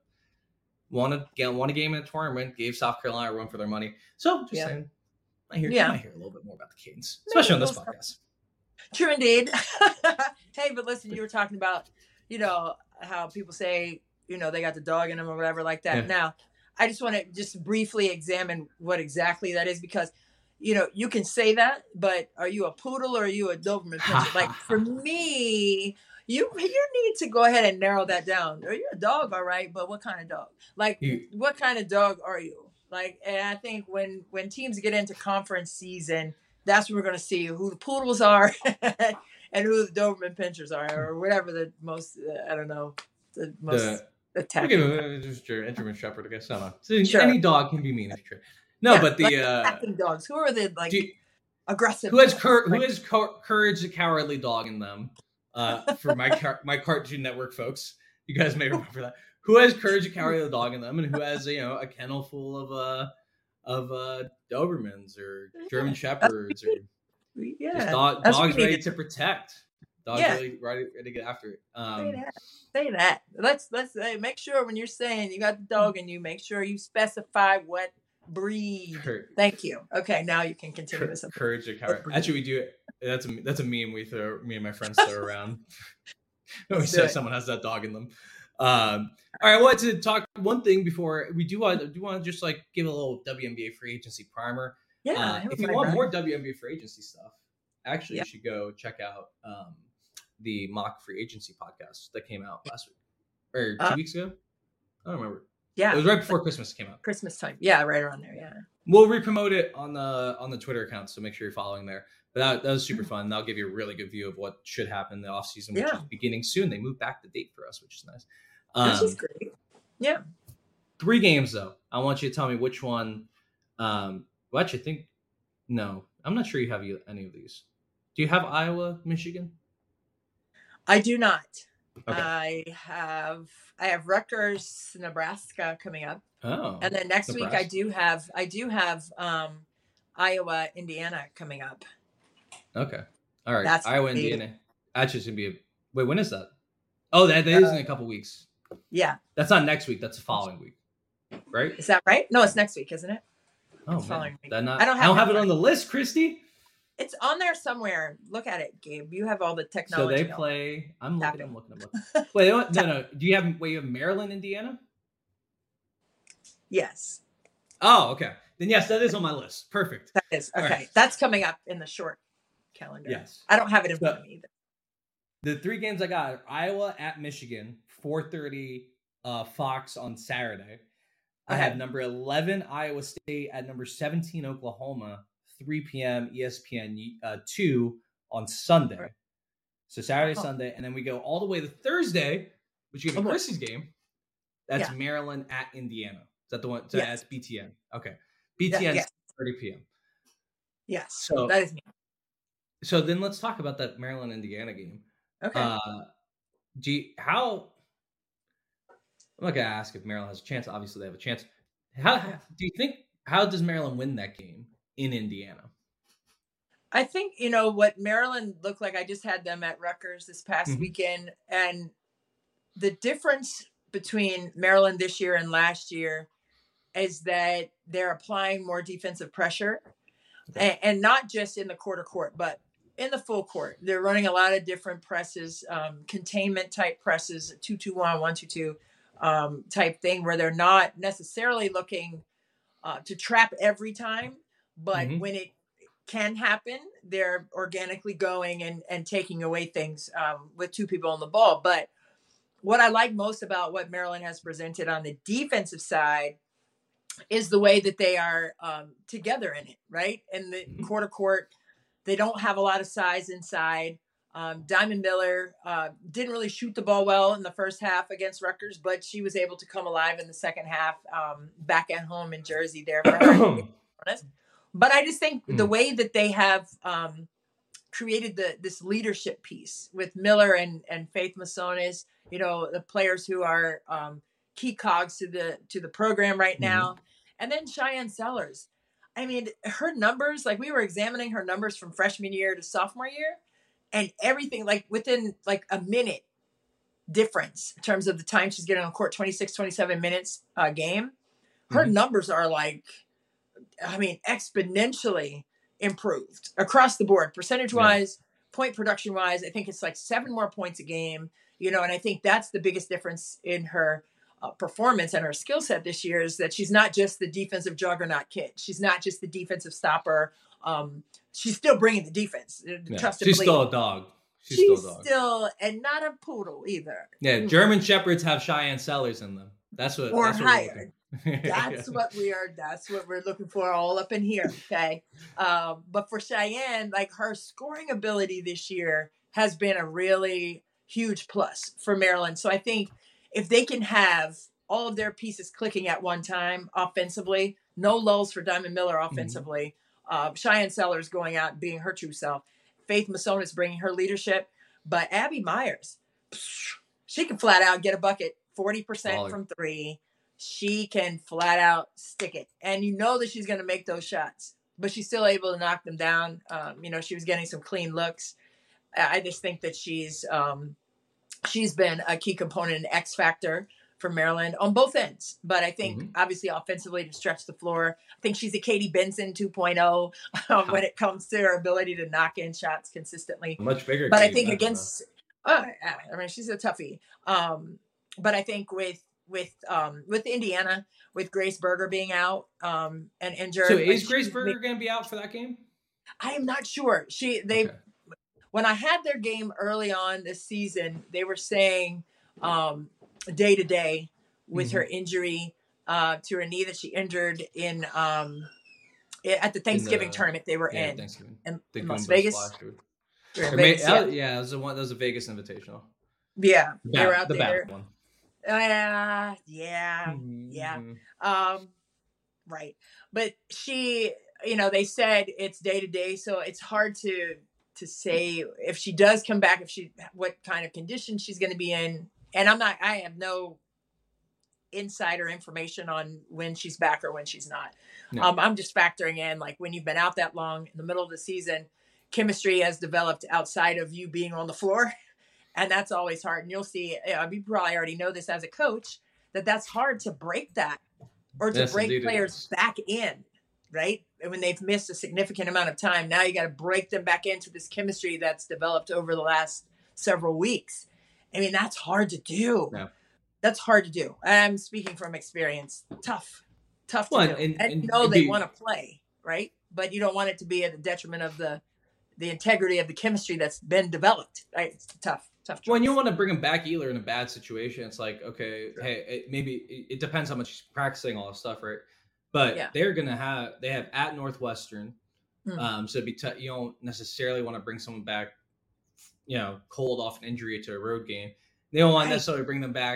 won a game in a tournament. Gave South Carolina a run for their money. So just saying, I hear a little bit more about the Canes, especially on this podcast. True indeed. Hey, but listen, you were talking about how people say. They got the dog in them or whatever like that. Yeah. Now, I just want to just briefly examine what exactly that is, because, you can say that, but are you a poodle or are you a Doberman Pinscher? Like for me, you need to go ahead and narrow that down. Are you a dog? All right. But what kind of dog? Like what kind of dog are you? Like, and I think when teams get into conference season, that's when we're going to see who the poodles are and who the Doberman Pinschers are, or whatever the most, I don't know, the most... Just your German Shepherd, I guess. I don't know. So any dog can be mean if you try. No, but the attacking dogs. Who are the aggressive? Who has courage, the cowardly dog in them? For my Cartoon Network folks, you guys may remember that. Who has courage, the cowardly dog in them, and who has a kennel full of Dobermans or German Shepherds or dogs ready to protect. Dogs ready to get after it. Say that. Let's make sure when you're saying you got the dog and you make sure you specify what breed. Thank you. Okay, now you can continue with something. Courage or coward. Actually, we do it. That's a meme me and my friends throw around. We say someone has that dog in them. All right, I wanted to talk one thing before we do want to just like give a little WNBA free agency primer. Yeah. If you want more WNBA free agency stuff, actually you should go check out the mock free agency podcast that came out last week or 2 weeks ago. I don't remember. Yeah, it was right before Christmas came out. Christmas time. Yeah, right around there. Yeah. We'll re-promote it on the Twitter account, so make sure you're following there. But that was super fun. That'll give you a really good view of what should happen in the offseason, which is beginning soon. They moved back the date for us, which is nice. Which is great. Yeah. 3 games though. I want you to tell me which one. No, I'm not sure you have any of these. Do you have Iowa, Michigan? I do not. Okay. I have Rutgers, Nebraska coming up. Oh. And then next week I do have Iowa, Indiana coming up. Okay. All right. Iowa, Indiana. Actually, it's gonna be wait, when is that? Oh, that is in a couple weeks. Yeah. That's not next week, that's the following week. Right? Is that right? No, it's next week, isn't it? Oh, man. I don't have it on the list, Christy. It's on there somewhere. Look at it, Gabe. You have all the technology. So they play. I'm looking. Wait, no. Do you have Maryland, Indiana? Yes. Oh, okay. Then yes, that is on my list. Perfect. That is okay. Right. That's coming up in the short calendar. Yes. I don't have it in front of me either. The 3 games I got are Iowa at Michigan, 4:30 Fox on Saturday. I have number 11 Iowa State at number 17 Oklahoma. 3 p.m. ESPN 2 on Sunday. Right. So Saturday, Sunday, and then we go all the way to Thursday, which is Chrissy's game. That's Maryland at Indiana. Does that the one? Yes. That's BTN. Okay, BTN, Yes. 30 p.m. Yes. So that is me. So then let's talk about that Maryland Indiana game. Okay. I'm not gonna ask if Maryland has a chance. Obviously, they have a chance. How does Maryland win that game in Indiana? I think, what Maryland looked like, I just had them at Rutgers this past weekend, and the difference between Maryland this year and last year is that they're applying more defensive pressure, and not just in the quarter court, but in the full court. They're running a lot of different presses, containment type presses, 2-2-1, 1-2-2 type thing, where they're not necessarily looking to trap every time, but when it can happen, they're organically going and taking away things with two people on the ball. But what I like most about what Maryland has presented on the defensive side is the way that they are together in it, right? In the quarter court, they don't have a lot of size inside. Diamond Miller didn't really shoot the ball well in the first half against Rutgers, but she was able to come alive in the second half back at home in Jersey there for her. But I just think the way that they have created this leadership piece with Miller and Faith Massonis, the players who are key cogs to the program right now, and then Cheyenne Sellers. I mean, her numbers, like we were examining her numbers from freshman year to sophomore year, and everything like within like a minute difference in terms of the time she's getting on court, 26, 27 minutes a game. Her numbers are exponentially improved across the board, percentage wise, point production wise. I think it's like 7 more points a game, and I think that's the biggest difference in her performance and her skill set this year, is that she's not just the defensive juggernaut kid. She's not just the defensive stopper. She's still bringing the defense. She's still a dog. She's still, and not a poodle either. Yeah, German Shepherds have Cheyenne Sellers in them. That's what. Or that's higher. That's what we are. That's what we're looking for all up in here. Okay. But for Cheyenne, like her scoring ability this year has been a really huge plus for Maryland. So I think if they can have all of their pieces clicking at one time offensively, no lulls for Diamond Miller offensively, Cheyenne Sellers going out and being her true self, Faith Massonis bringing her leadership, but Abby Myers, she can flat out get a bucket, 40% from 3. She can flat out stick it. And that she's going to make those shots, but she's still able to knock them down. She was getting some clean looks. I just think that she's been a key component and X factor for Maryland on both ends. But I think obviously offensively to stretch the floor, I think she's a Katie Benson 2.0 when it comes to her ability to knock in shots consistently. Much bigger. But I think against, she's a toughie. But I think with Indiana, with Grace Berger being out and injured. So is Grace Berger going to be out for that game? I am not sure. When I had their game early on this season, they were saying day to day with her injury to her knee that she injured in at the Thanksgiving tournament they were in Las Vegas. That was a Vegas Invitational. Yeah, they were out the there. Bad one. Right. But she, they said it's day to day, so it's hard to say if she does come back, what kind of condition she's going to be in. And I have no insider information on when she's back or when she's not. No. I'm just factoring in, like, when you've been out that long in the middle of the season, chemistry has developed outside of you being on the floor. And that's always hard. And you'll see, you probably already know this as a coach, that's hard to break that or to break players back in, right? And when they've missed a significant amount of time, now you got to break them back into this chemistry that's developed over the last several weeks. I mean, that's hard to do. Yeah. That's hard to do. I'm speaking from experience. Tough to do. And they want to play, right? But you don't want it to be at the detriment of the integrity of the chemistry that's been developed. Right? It's tough. When you want to bring him back either in a bad situation, it's like, okay, hey, it depends how much he's practicing all this stuff, right? But they have at Northwestern, so it'd be you don't necessarily want to bring someone back, cold off an injury to a road game. They don't want to necessarily bring them back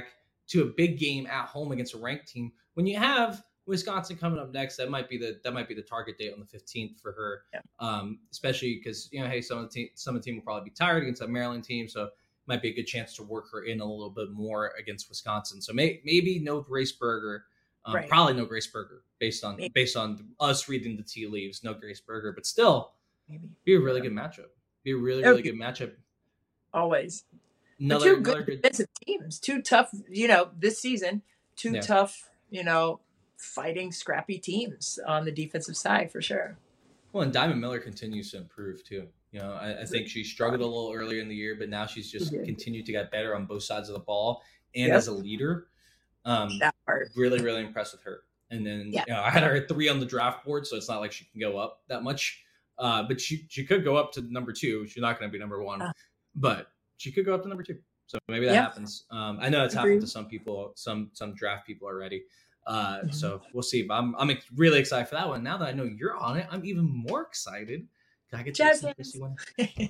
to a big game at home against a ranked team. When you have Wisconsin coming up next, that might be the target date on the 15th for her. Yeah. Especially because, hey, some of the team will probably be tired against that Maryland team, so it might be a good chance to work her in a little bit more against Wisconsin. So maybe no Grace Berger, probably no Grace Berger based on us reading the tea leaves. No Grace Berger, but still, be a really good matchup. Be a really good matchup. Always. Two good defensive teams. Two tough, this season. Two tough, fighting, scrappy teams on the defensive side for sure. Well, and Diamond Miller continues to improve too. I think she struggled a little earlier in the year, but now she's just continued to get better on both sides of the ball and as a leader. That part. Really, really impressed with her. And then I had her at 3 on the draft board, so it's not like she can go up that much. But she could go up to number 2. She's not going to be number 1, but she could go up to number 2. So maybe that happens. I know it's happened to some people, some draft people already. So we'll see. But I'm really excited for that one. Now that I know you're on it, I'm even more excited. Can I get to see one?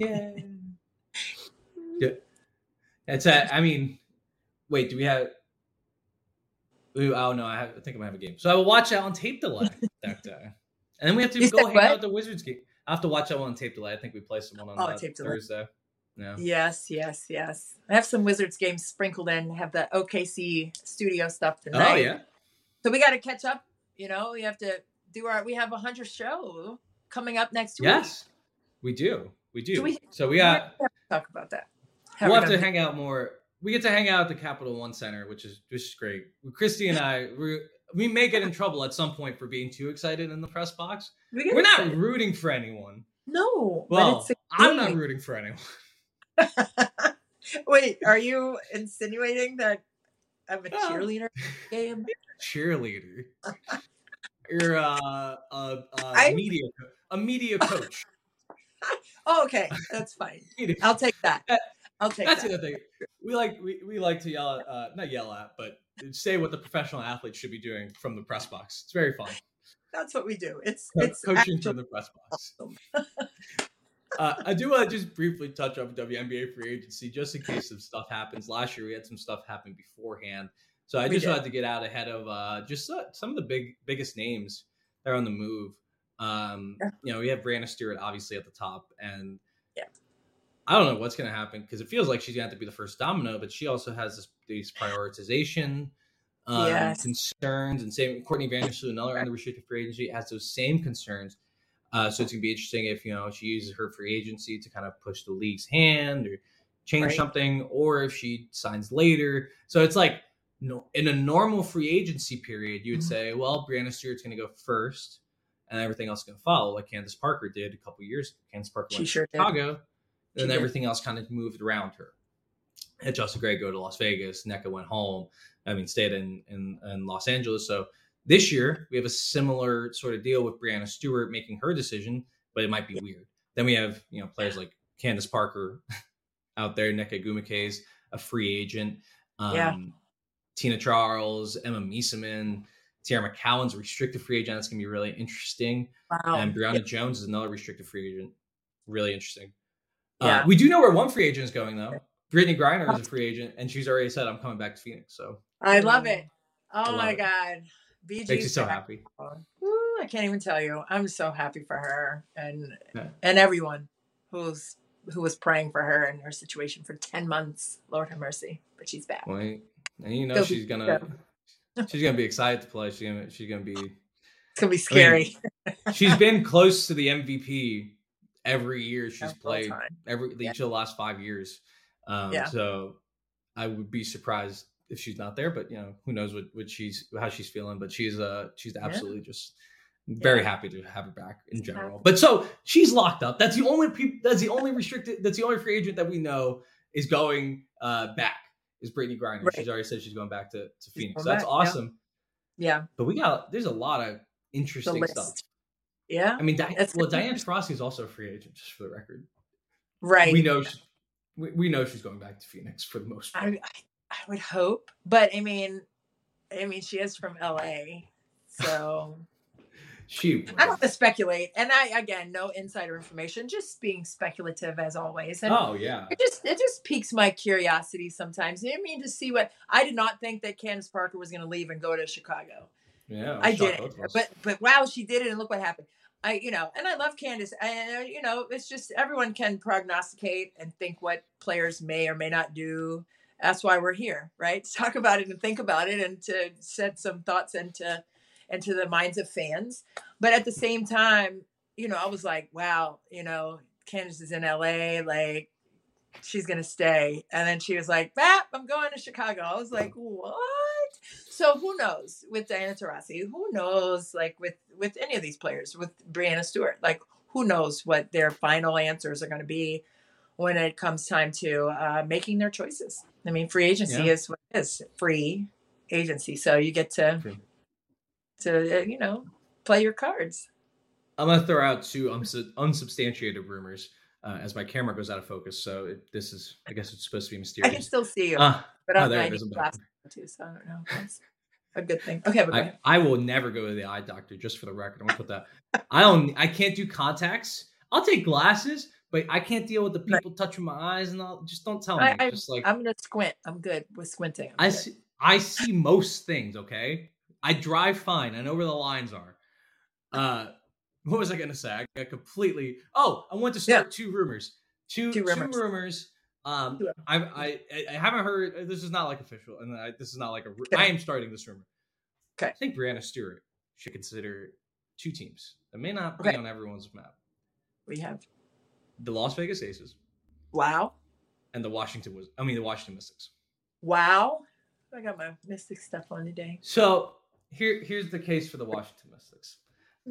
Yeah. It's wait, do we have? Oh no, I think I'm gonna have a game. So I will watch that on tape delay that day, and then we have to go hang out at the Wizards game. I have to watch that one on tape delay. I think we play someone on Thursday. Yeah. Yes. I have some Wizards games sprinkled in. Have the OKC studio stuff tonight. Oh yeah. So we got to catch up. We have to do we have a Hunter show coming up next week. Yes, we do. So we got talk about that. We'll have to hang out more. We get to hang out at the Capital One Center, which is great. Christy and I, we may get in trouble at some point for being too excited in the press box. We're not rooting for anyone. No. Well, I'm not rooting for anyone. Wait, are you insinuating that I'm a cheerleader game? Cheerleader. You're a media coach. Oh, okay, that's fine. I'll take that. That's the other thing. We like to yell at, not yell at, but say what the professional athletes should be doing from the press box. It's very fun. That's what we do. It's coaching from the press box. Awesome. I do want to just briefly touch on WNBA free agency, just in case some stuff happens. Last year we had some stuff happen beforehand, so I just wanted to get out ahead of just some of the biggest names that are on the move. We have Brianna Stewart obviously at the top, and I don't know what's going to happen because it feels like she's going to have to be the first domino, but she also has these prioritization concerns, and same Courtney Vandersloot, another unrestricted free agency, has those same concerns. So it's going to be interesting if, she uses her free agency to kind of push the league's hand or change something, or if she signs later. So it's like, in a normal free agency period, you would say, well, Brianna Stewart's going to go first and everything else is going to follow, like Candace Parker did a couple years ago. Candace Parker went to Chicago, and everything else kind of moved around her. Had Justin Gray go to Las Vegas, Nneka went home, stayed in Los Angeles. So this year, we have a similar sort of deal with Brianna Stewart making her decision, but it might be weird. Then we have, players like Candace Parker out there, Nneka Ogwumike's a free agent. Tina Charles, Emma Mieseman, Tiara McCowan's a restricted free agent. That's going to be really interesting. Wow. And Brianna Jones is another restricted free agent. Really interesting. We do know where one free agent is going, though. Brittany Griner is a free agent, and she's already said, I'm coming back to Phoenix. So I love it. Oh, my God. BG's makes you so happy. Ooh, I can't even tell you. I'm so happy for her and everyone who was praying for her and her situation for 10 months. Lord have mercy. But she's back. Well, and she's gonna be excited to play. She's gonna be. It's gonna be scary. She's been close to the MVP every year she's played. Each of the last 5 years. So I would be surprised if she's not there, but who knows how she's feeling. But she's absolutely just very happy to have her back in general. But so she's locked up. That's the only free agent that we know is going back is Brittany Griner. Right. She's already said she's going back to Phoenix. So that's awesome. Yeah. But there's a lot of interesting stuff. Yeah. I mean, Diana Taurasi is also a free agent, just for the record. Right. We know she's going back to Phoenix for the most part. I would hope, but I mean, she is from LA, so I don't want to speculate, and again, no insider information, just being speculative as always. And it just piques my curiosity sometimes. I mean, to see what I did not think that Candace Parker was going to leave and go to Chicago. Yeah, I didn't, but wow, she did it, and look what happened. And I love Candace, and it's just everyone can prognosticate and think what players may or may not do. That's why we're here, right? To talk about it and think about it, and to set some thoughts into the minds of fans. But at the same time, I was like, wow, Candace is in LA, like she's going to stay. And then she was like, I'm going to Chicago. I was like, what? So who knows with Diana Taurasi, who knows, like with any of these players, with Breanna Stewart, like who knows what their final answers are going to be when it comes time to making their choices. I mean, free agency is what it is, free agency. So you get to play your cards. I'm going to throw out two unsubstantiated rumors as my camera goes out of focus. So I guess it's supposed to be mysterious. I can still see you, but I'm not glasses too, so I don't know. That's a good thing. Okay, but I will never go to the eye doctor, just for the record. I'm going to put that. I can't do contacts. I'll take glasses, but I can't deal with the people touching my eyes, and just don't tell me. I'm going to squint. I'm good with squinting. I see most things, okay? I drive fine. I know where the lines are. What was I going to say? I got completely... Oh, I want to start two rumors. Two rumors. I haven't heard... This is not like official, and this is not like I am starting this rumor. Okay. I think Breanna Stewart should consider two teams that may not be on everyone's map. We have the Las Vegas Aces. Wow. And the Washington Mystics. Wow. I got my Mystic stuff on today. So here's the case for the Washington Mystics.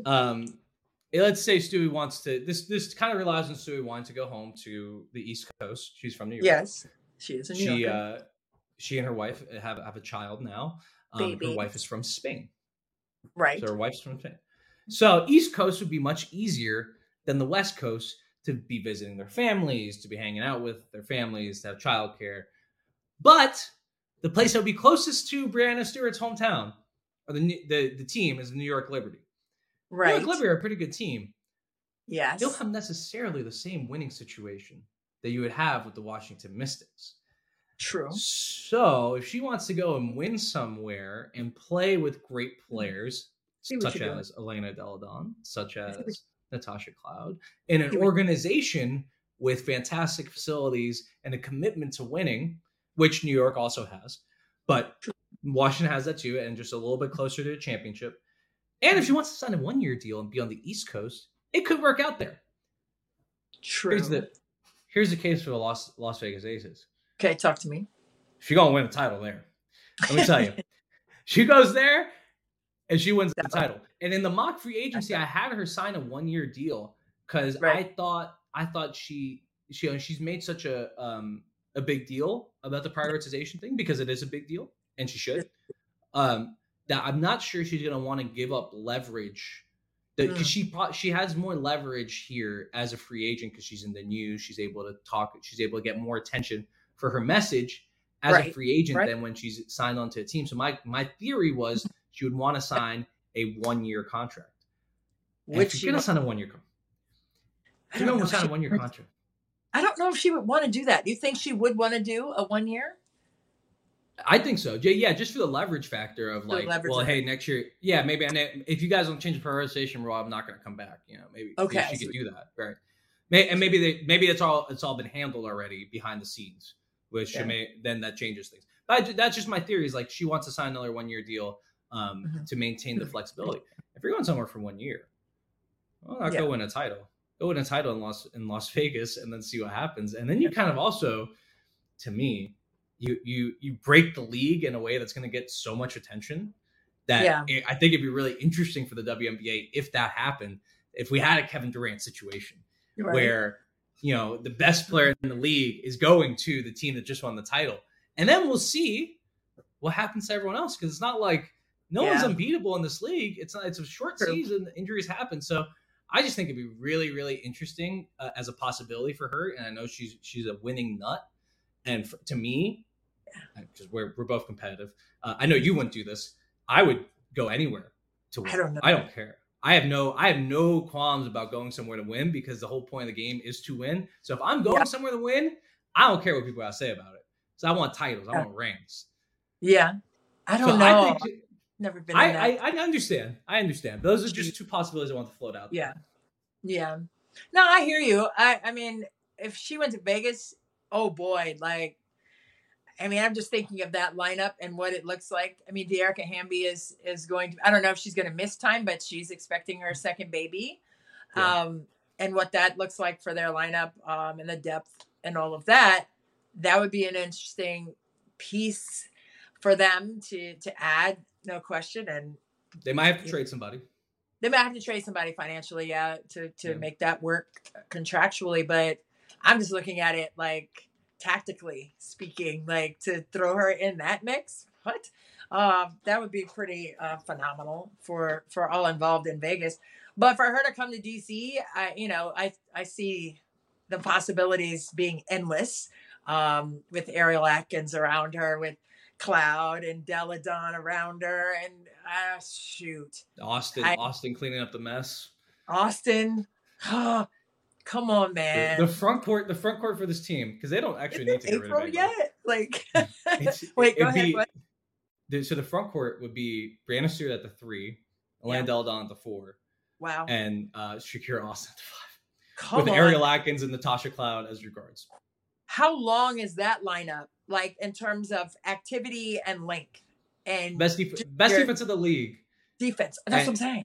Let's say Stewie wants to. This kind of relies on Stewie wanting to go home to the East Coast. She's from New York. Yes, she is a New Yorker. She and her wife have a child now. Her wife is from Spain. Right. So her wife's from Spain. So East Coast would be much easier than the West Coast to be visiting their families, to be hanging out with their families, to have childcare. But the place that would be closest to Breanna Stewart's hometown, or the team, is the New York Liberty. Right. New York Liberty are a pretty good team. Yes. They don't have necessarily the same winning situation that you would have with the Washington Mystics. True. So if she wants to go and win somewhere and play with great players, such as Elena Delle Donne, such as Natasha Cloud, in an organization with fantastic facilities and a commitment to winning, which New York also has, but Washington has that too, and just a little bit closer to a championship. And if she wants to sign a 1-year deal and be on the East Coast, it could work out there. True. Here's the case for the Las Vegas Aces. Okay, talk to me. She's going to win a title there. Let me tell you. She goes there and she wins the title. And in the mock free agency, I had her sign a 1-year deal because I thought she's made such a big deal about the prioritization thing, because it is a big deal and she should. That I'm not sure she's going to want to give up leverage, because she has more leverage here as a free agent because she's in the news. She's able to talk. She's able to get more attention for her message as a free agent than when she's signed onto a team. So my theory was she would want to sign a 1-year contract. Which she's going to sign a 1-year contract. She's going to sign a 1-year contract. I don't know if she would want to do that. Do you think she would want to do a 1 year? I think so. Yeah, just for the leverage factor of hey, next year, maybe if you guys don't change the prioritization rule, I'm not going to come back. Maybe she could do that, right? And maybe it's all been handled already behind the scenes, which then that changes things. But that's just my theory. Is like she wants to sign another 1-year deal to maintain the flexibility. If you're going somewhere for 1 year, I'll go win a title. Go win a title in Las Vegas, and then see what happens. And then you kind of also, to me, you break the league in a way that's going to get so much attention that I think it'd be really interesting for the WNBA if that happened. If we had a Kevin Durant situation where, the best player in the league is going to the team that just won the title, and then we'll see what happens to everyone else. Cause it's not like no one's unbeatable in this league. It's a short season. Injuries happen. So I just think it'd be really, really interesting as a possibility for her. And I know she's a winning nut. And to me, because we're both competitive, I know you wouldn't do this. I would go anywhere to win. I don't care. I have no qualms about going somewhere to win, because the whole point of the game is to win. So if I'm going somewhere to win, I don't care what people have to say about it. So I want titles. I want rings. Yeah. I don't know. I think, never been in that. I understand. Those are just two possibilities I want to float out there. Yeah. No, I hear you. I mean, if she went to Vegas, oh boy, like, I mean, I'm just thinking of that lineup and what it looks like. I mean, Dearica Hamby is going to, I don't know if she's going to miss time, but she's expecting her second baby. Yeah. And what that looks like for their lineup, and the depth and all of that, that would be an interesting piece for them to add, no question. And they might have to trade somebody. They might have to trade somebody financially, to make that work contractually. But I'm just looking at it like, tactically speaking, like, to throw her in that mix, that would be pretty phenomenal for all involved in Vegas. But for her to come to DC, I see the possibilities being endless, with Ariel Atkins around her, with Cloud and Delle Donne around her, and shoot, Austin cleaning up the mess. Austin, come on, man. The front court for this team, because they don't actually need to get rid of anybody yet. Like, wait, go ahead. What? So the front court would be Brianna Stewart at the 3, Elena Delle Donne at the 4. Wow. And Shakira Austin at the 5. With Ariel Atkins and Natasha Cloud as your guards. How long is that lineup, like, in terms of activity and length? And best defense of the league. Defense. That's what I'm saying.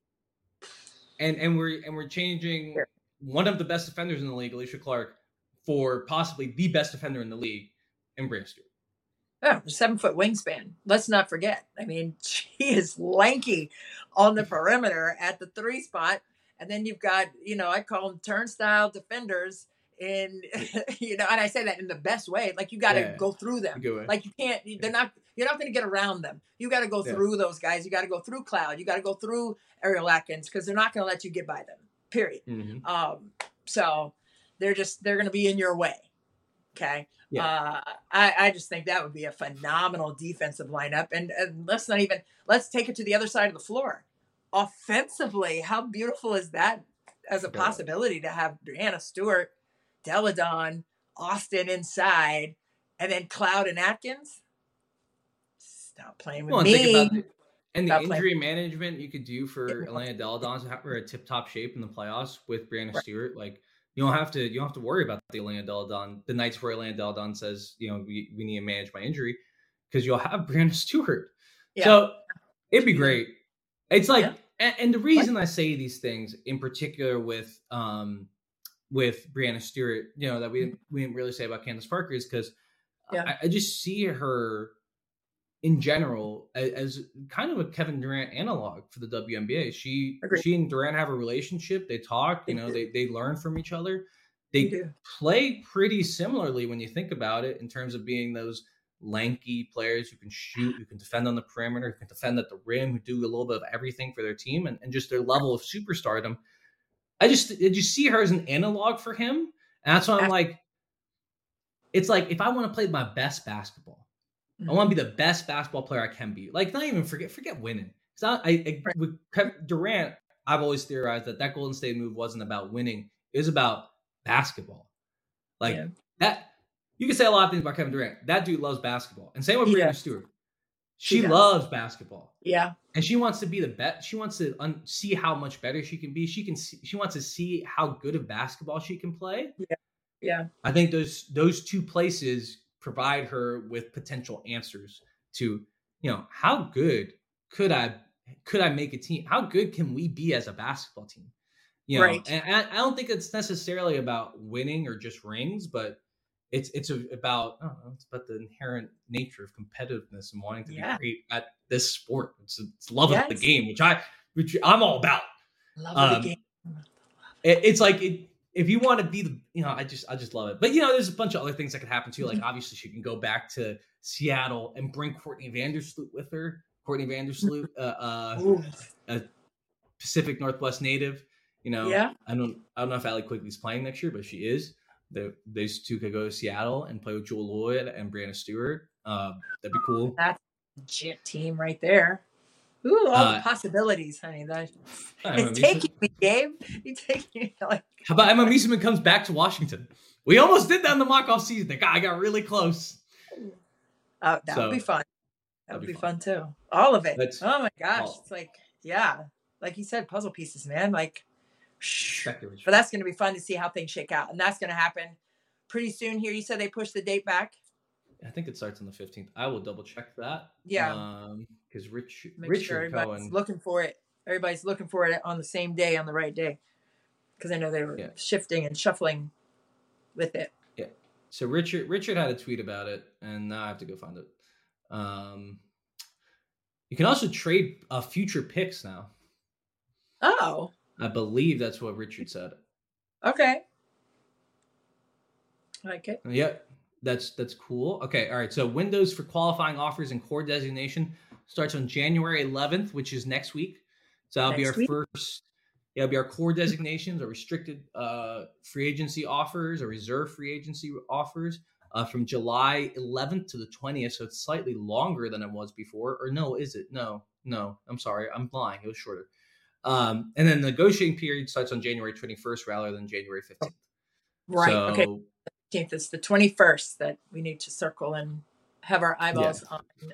And we're changing one of the best defenders in the league, Alicia Clark, for possibly the best defender in the league, in Brianna Stewart. Oh, 7-foot wingspan. Let's not forget. I mean, she is lanky on the perimeter at the 3 spot. And then you've got, I call them turnstile defenders and I say that in the best way. Like, you got to go through them. Like, you can't, you're not going to get around them. You got to go through those guys. You got to go through Cloud. You got to go through Ariel Atkins, because they're not going to let you get by them, period. Mm-hmm. So they're going to be in your way. Okay. Yeah. I just think that would be a phenomenal defensive lineup. And let's take it to the other side of the floor. Offensively, how beautiful is that as a possibility to have Brianna Stewart, Delle Donne, Austin inside, and then Cloud and Atkins? Stop playing with me. And the injury management you could do for Elena Delle Donne to have her in tip-top shape in the playoffs with Brianna Stewart. Like, you don't have to worry about the Elena Delle Donne, the nights where Elena Delle Donne says, we need to manage my injury, because you'll have Brianna Stewart. Yeah. So it'd be great. It's like, and the reason I say these things in particular with Brianna Stewart, that we didn't really say about Candace Parker, is because I just see her in general as kind of a Kevin Durant analog for the WNBA. She and Durant have a relationship. They talk, they learn from each other. They play pretty similarly when you think about it, in terms of being those lanky players who can shoot, who can defend on the perimeter, who can defend at the rim, who do a little bit of everything for their team, and just their level of superstardom. I just see her as an analog for him. And that's why I'm like, it's like, if I want to play my best basketball, I want to be the best basketball player I can be. Like, not even forget winning. With Durant, I've always theorized that Golden State move wasn't about winning. It was about basketball. Like, that, you can say a lot of things about Kevin Durant. That dude loves basketball. And same with Brianna Stewart. She loves basketball. Yeah. And she wants to be the best. She wants to see how much better she can be. She wants to see how good of basketball she can play. Yeah. Yeah. I think those two places provide her with potential answers to, how good could I make a team? How good can we be as a basketball team? Right. And I don't think it's necessarily about winning or just rings, but it's about the inherent nature of competitiveness and wanting to be great at this sport. It's love of the game, which I'm all about. Love of the game. It's like if you want to be the, I just love it. But there's a bunch of other things that could happen too. Like, obviously she can go back to Seattle and bring Courtney Vandersloot with her. Courtney Vandersloot, a Pacific Northwest native. I don't know if Allie Quigley's playing next year, but she is. Those two could go to Seattle and play with Jewel Lloyd and Brianna Stewart. That'd be cool. That's a legit team right there. Ooh, all the possibilities, honey. It's taking me, Gabe. You taking me like. How about Emma Meesseman comes back to Washington? We almost did that in the mock-off season. I got really close. Oh, that would be fun. That would be fun too. All of it. Oh my gosh. It's like, yeah. Like you said, puzzle pieces, man. Like, but that's going to be fun to see how things shake out. And that's going to happen pretty soon here. You said they pushed the date back? I think it starts on the 15th. I will double check that. Yeah. Because Richard everybody's looking for it. Everybody's looking for it on the same day, on the right day. Because I know they were shifting and shuffling with it. Yeah. So Richard had a tweet about it, and now I have to go find it. You can also trade future picks now. Oh. I believe that's what Richard said. Okay. I like it. Yeah, that's cool. Okay, all right. So windows for qualifying offers and core designation starts on January 11th, which is next week. So that'll be our first. It'll be our core designations, or restricted free agency offers, or reserve free agency offers from July 11th to the 20th. So it's slightly longer than it was before. Or no, is it? No. I'm sorry. I'm lying. It was shorter. And then the negotiating period starts on January 21st rather than January 15th. Right. So, okay. It's the 21st that we need to circle and have our eyeballs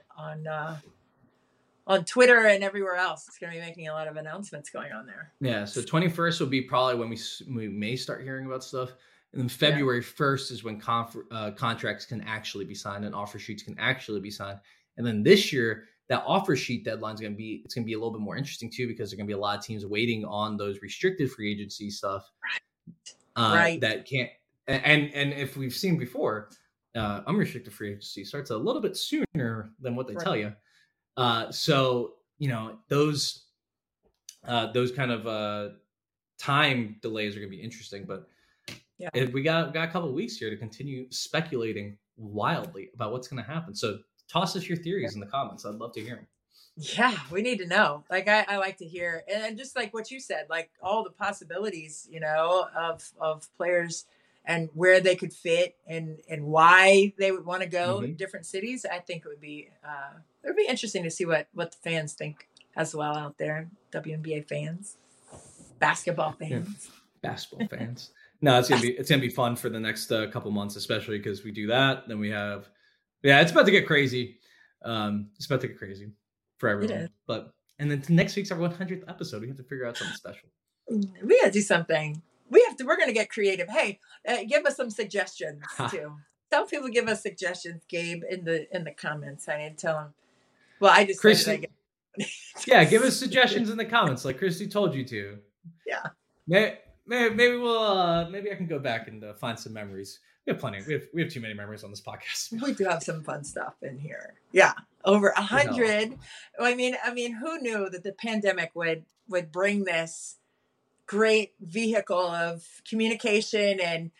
on Twitter and everywhere else. It's going to be making a lot of announcements going on there. Yeah. So 21st will be probably when we may start hearing about stuff. And then February 1st is when contracts can actually be signed and offer sheets can actually be signed. And then this year, that offer sheet deadline is going to be a little bit more interesting too, because there are going to be a lot of teams waiting on those restricted free agency stuff. Right. That can't. And if we've seen before, unrestricted free agency starts a little bit sooner than what they tell you. So, those kind of time delays are going to be interesting. But we got a couple of weeks here to continue speculating wildly about what's going to happen. So toss us your theories in the comments. I'd love to hear them. Yeah, we need to know. Like, I like to hear, and just like what you said, like all the possibilities, of players and where they could fit and why they would want to go in different cities. I think it would be interesting to see what the fans think as well out there. WNBA fans, basketball fans, basketball fans. No, it's gonna be fun for the next couple months, especially because we do that. Then we have, it's about to get crazy. It's about to get crazy for everyone. And then next week's our 100th episode. We have to figure out something special. We gotta do something. We're going to get creative. Hey, give us some suggestions too. Tell people, give us suggestions, Gabe, in the comments. I need to tell them. Well, I just Christy, give us suggestions in the comments, like Christy told you to. Yeah. Maybe we'll maybe I can go back and find some memories. We have plenty. We have too many memories on this podcast. We do have some fun stuff in here. Yeah, over 100. I mean, who knew that the pandemic would bring this great vehicle of communication and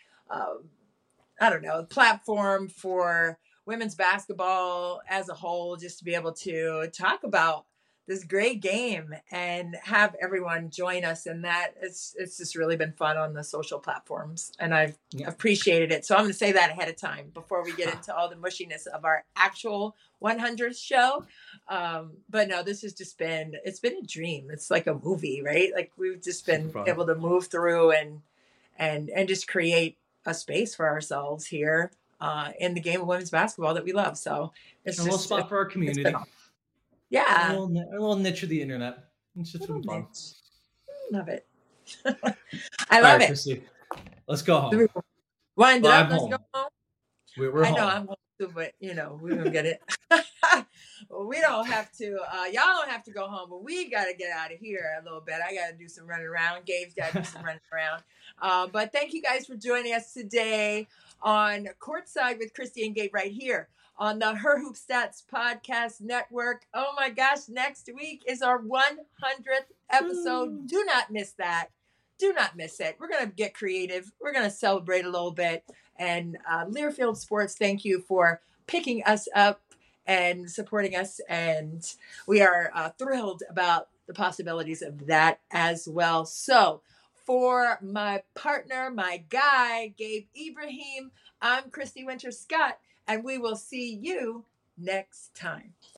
platform for women's basketball as a whole, just to be able to talk about this great game and have everyone join us. And that it's just really been fun on the social platforms, and I've appreciated it. So I'm going to say that ahead of time before we get into all the mushiness of our actual 100th show. But no, this has just been a dream. It's like a movie, right? Like we've just been able to move through and just create a space for ourselves here in the game of women's basketball that we love. So it's a little spot for our community. Yeah. A little niche of the internet. It's just been fun. Love it. I love it. Christy, let's go home. Wind it up. Let's go home. We're home. I know I'm home too, but we're going to get it. Well, we don't have to. Y'all don't have to go home, but we got to get out of here a little bit. I got to do some running around. Gabe's got to do some running around. But thank you guys for joining us today on Courtside with Christy and Gabe right here on the Her Hoop Stats Podcast Network. Oh my gosh, next week is our 100th episode. Do not miss that. Do not miss it. We're going to get creative. We're going to celebrate a little bit. And Learfield Sports, thank you for picking us up and supporting us. And we are thrilled about the possibilities of that as well. So for my partner, my guy, Gabe Ibrahim, I'm Christy Winter Scott. And we will see you next time.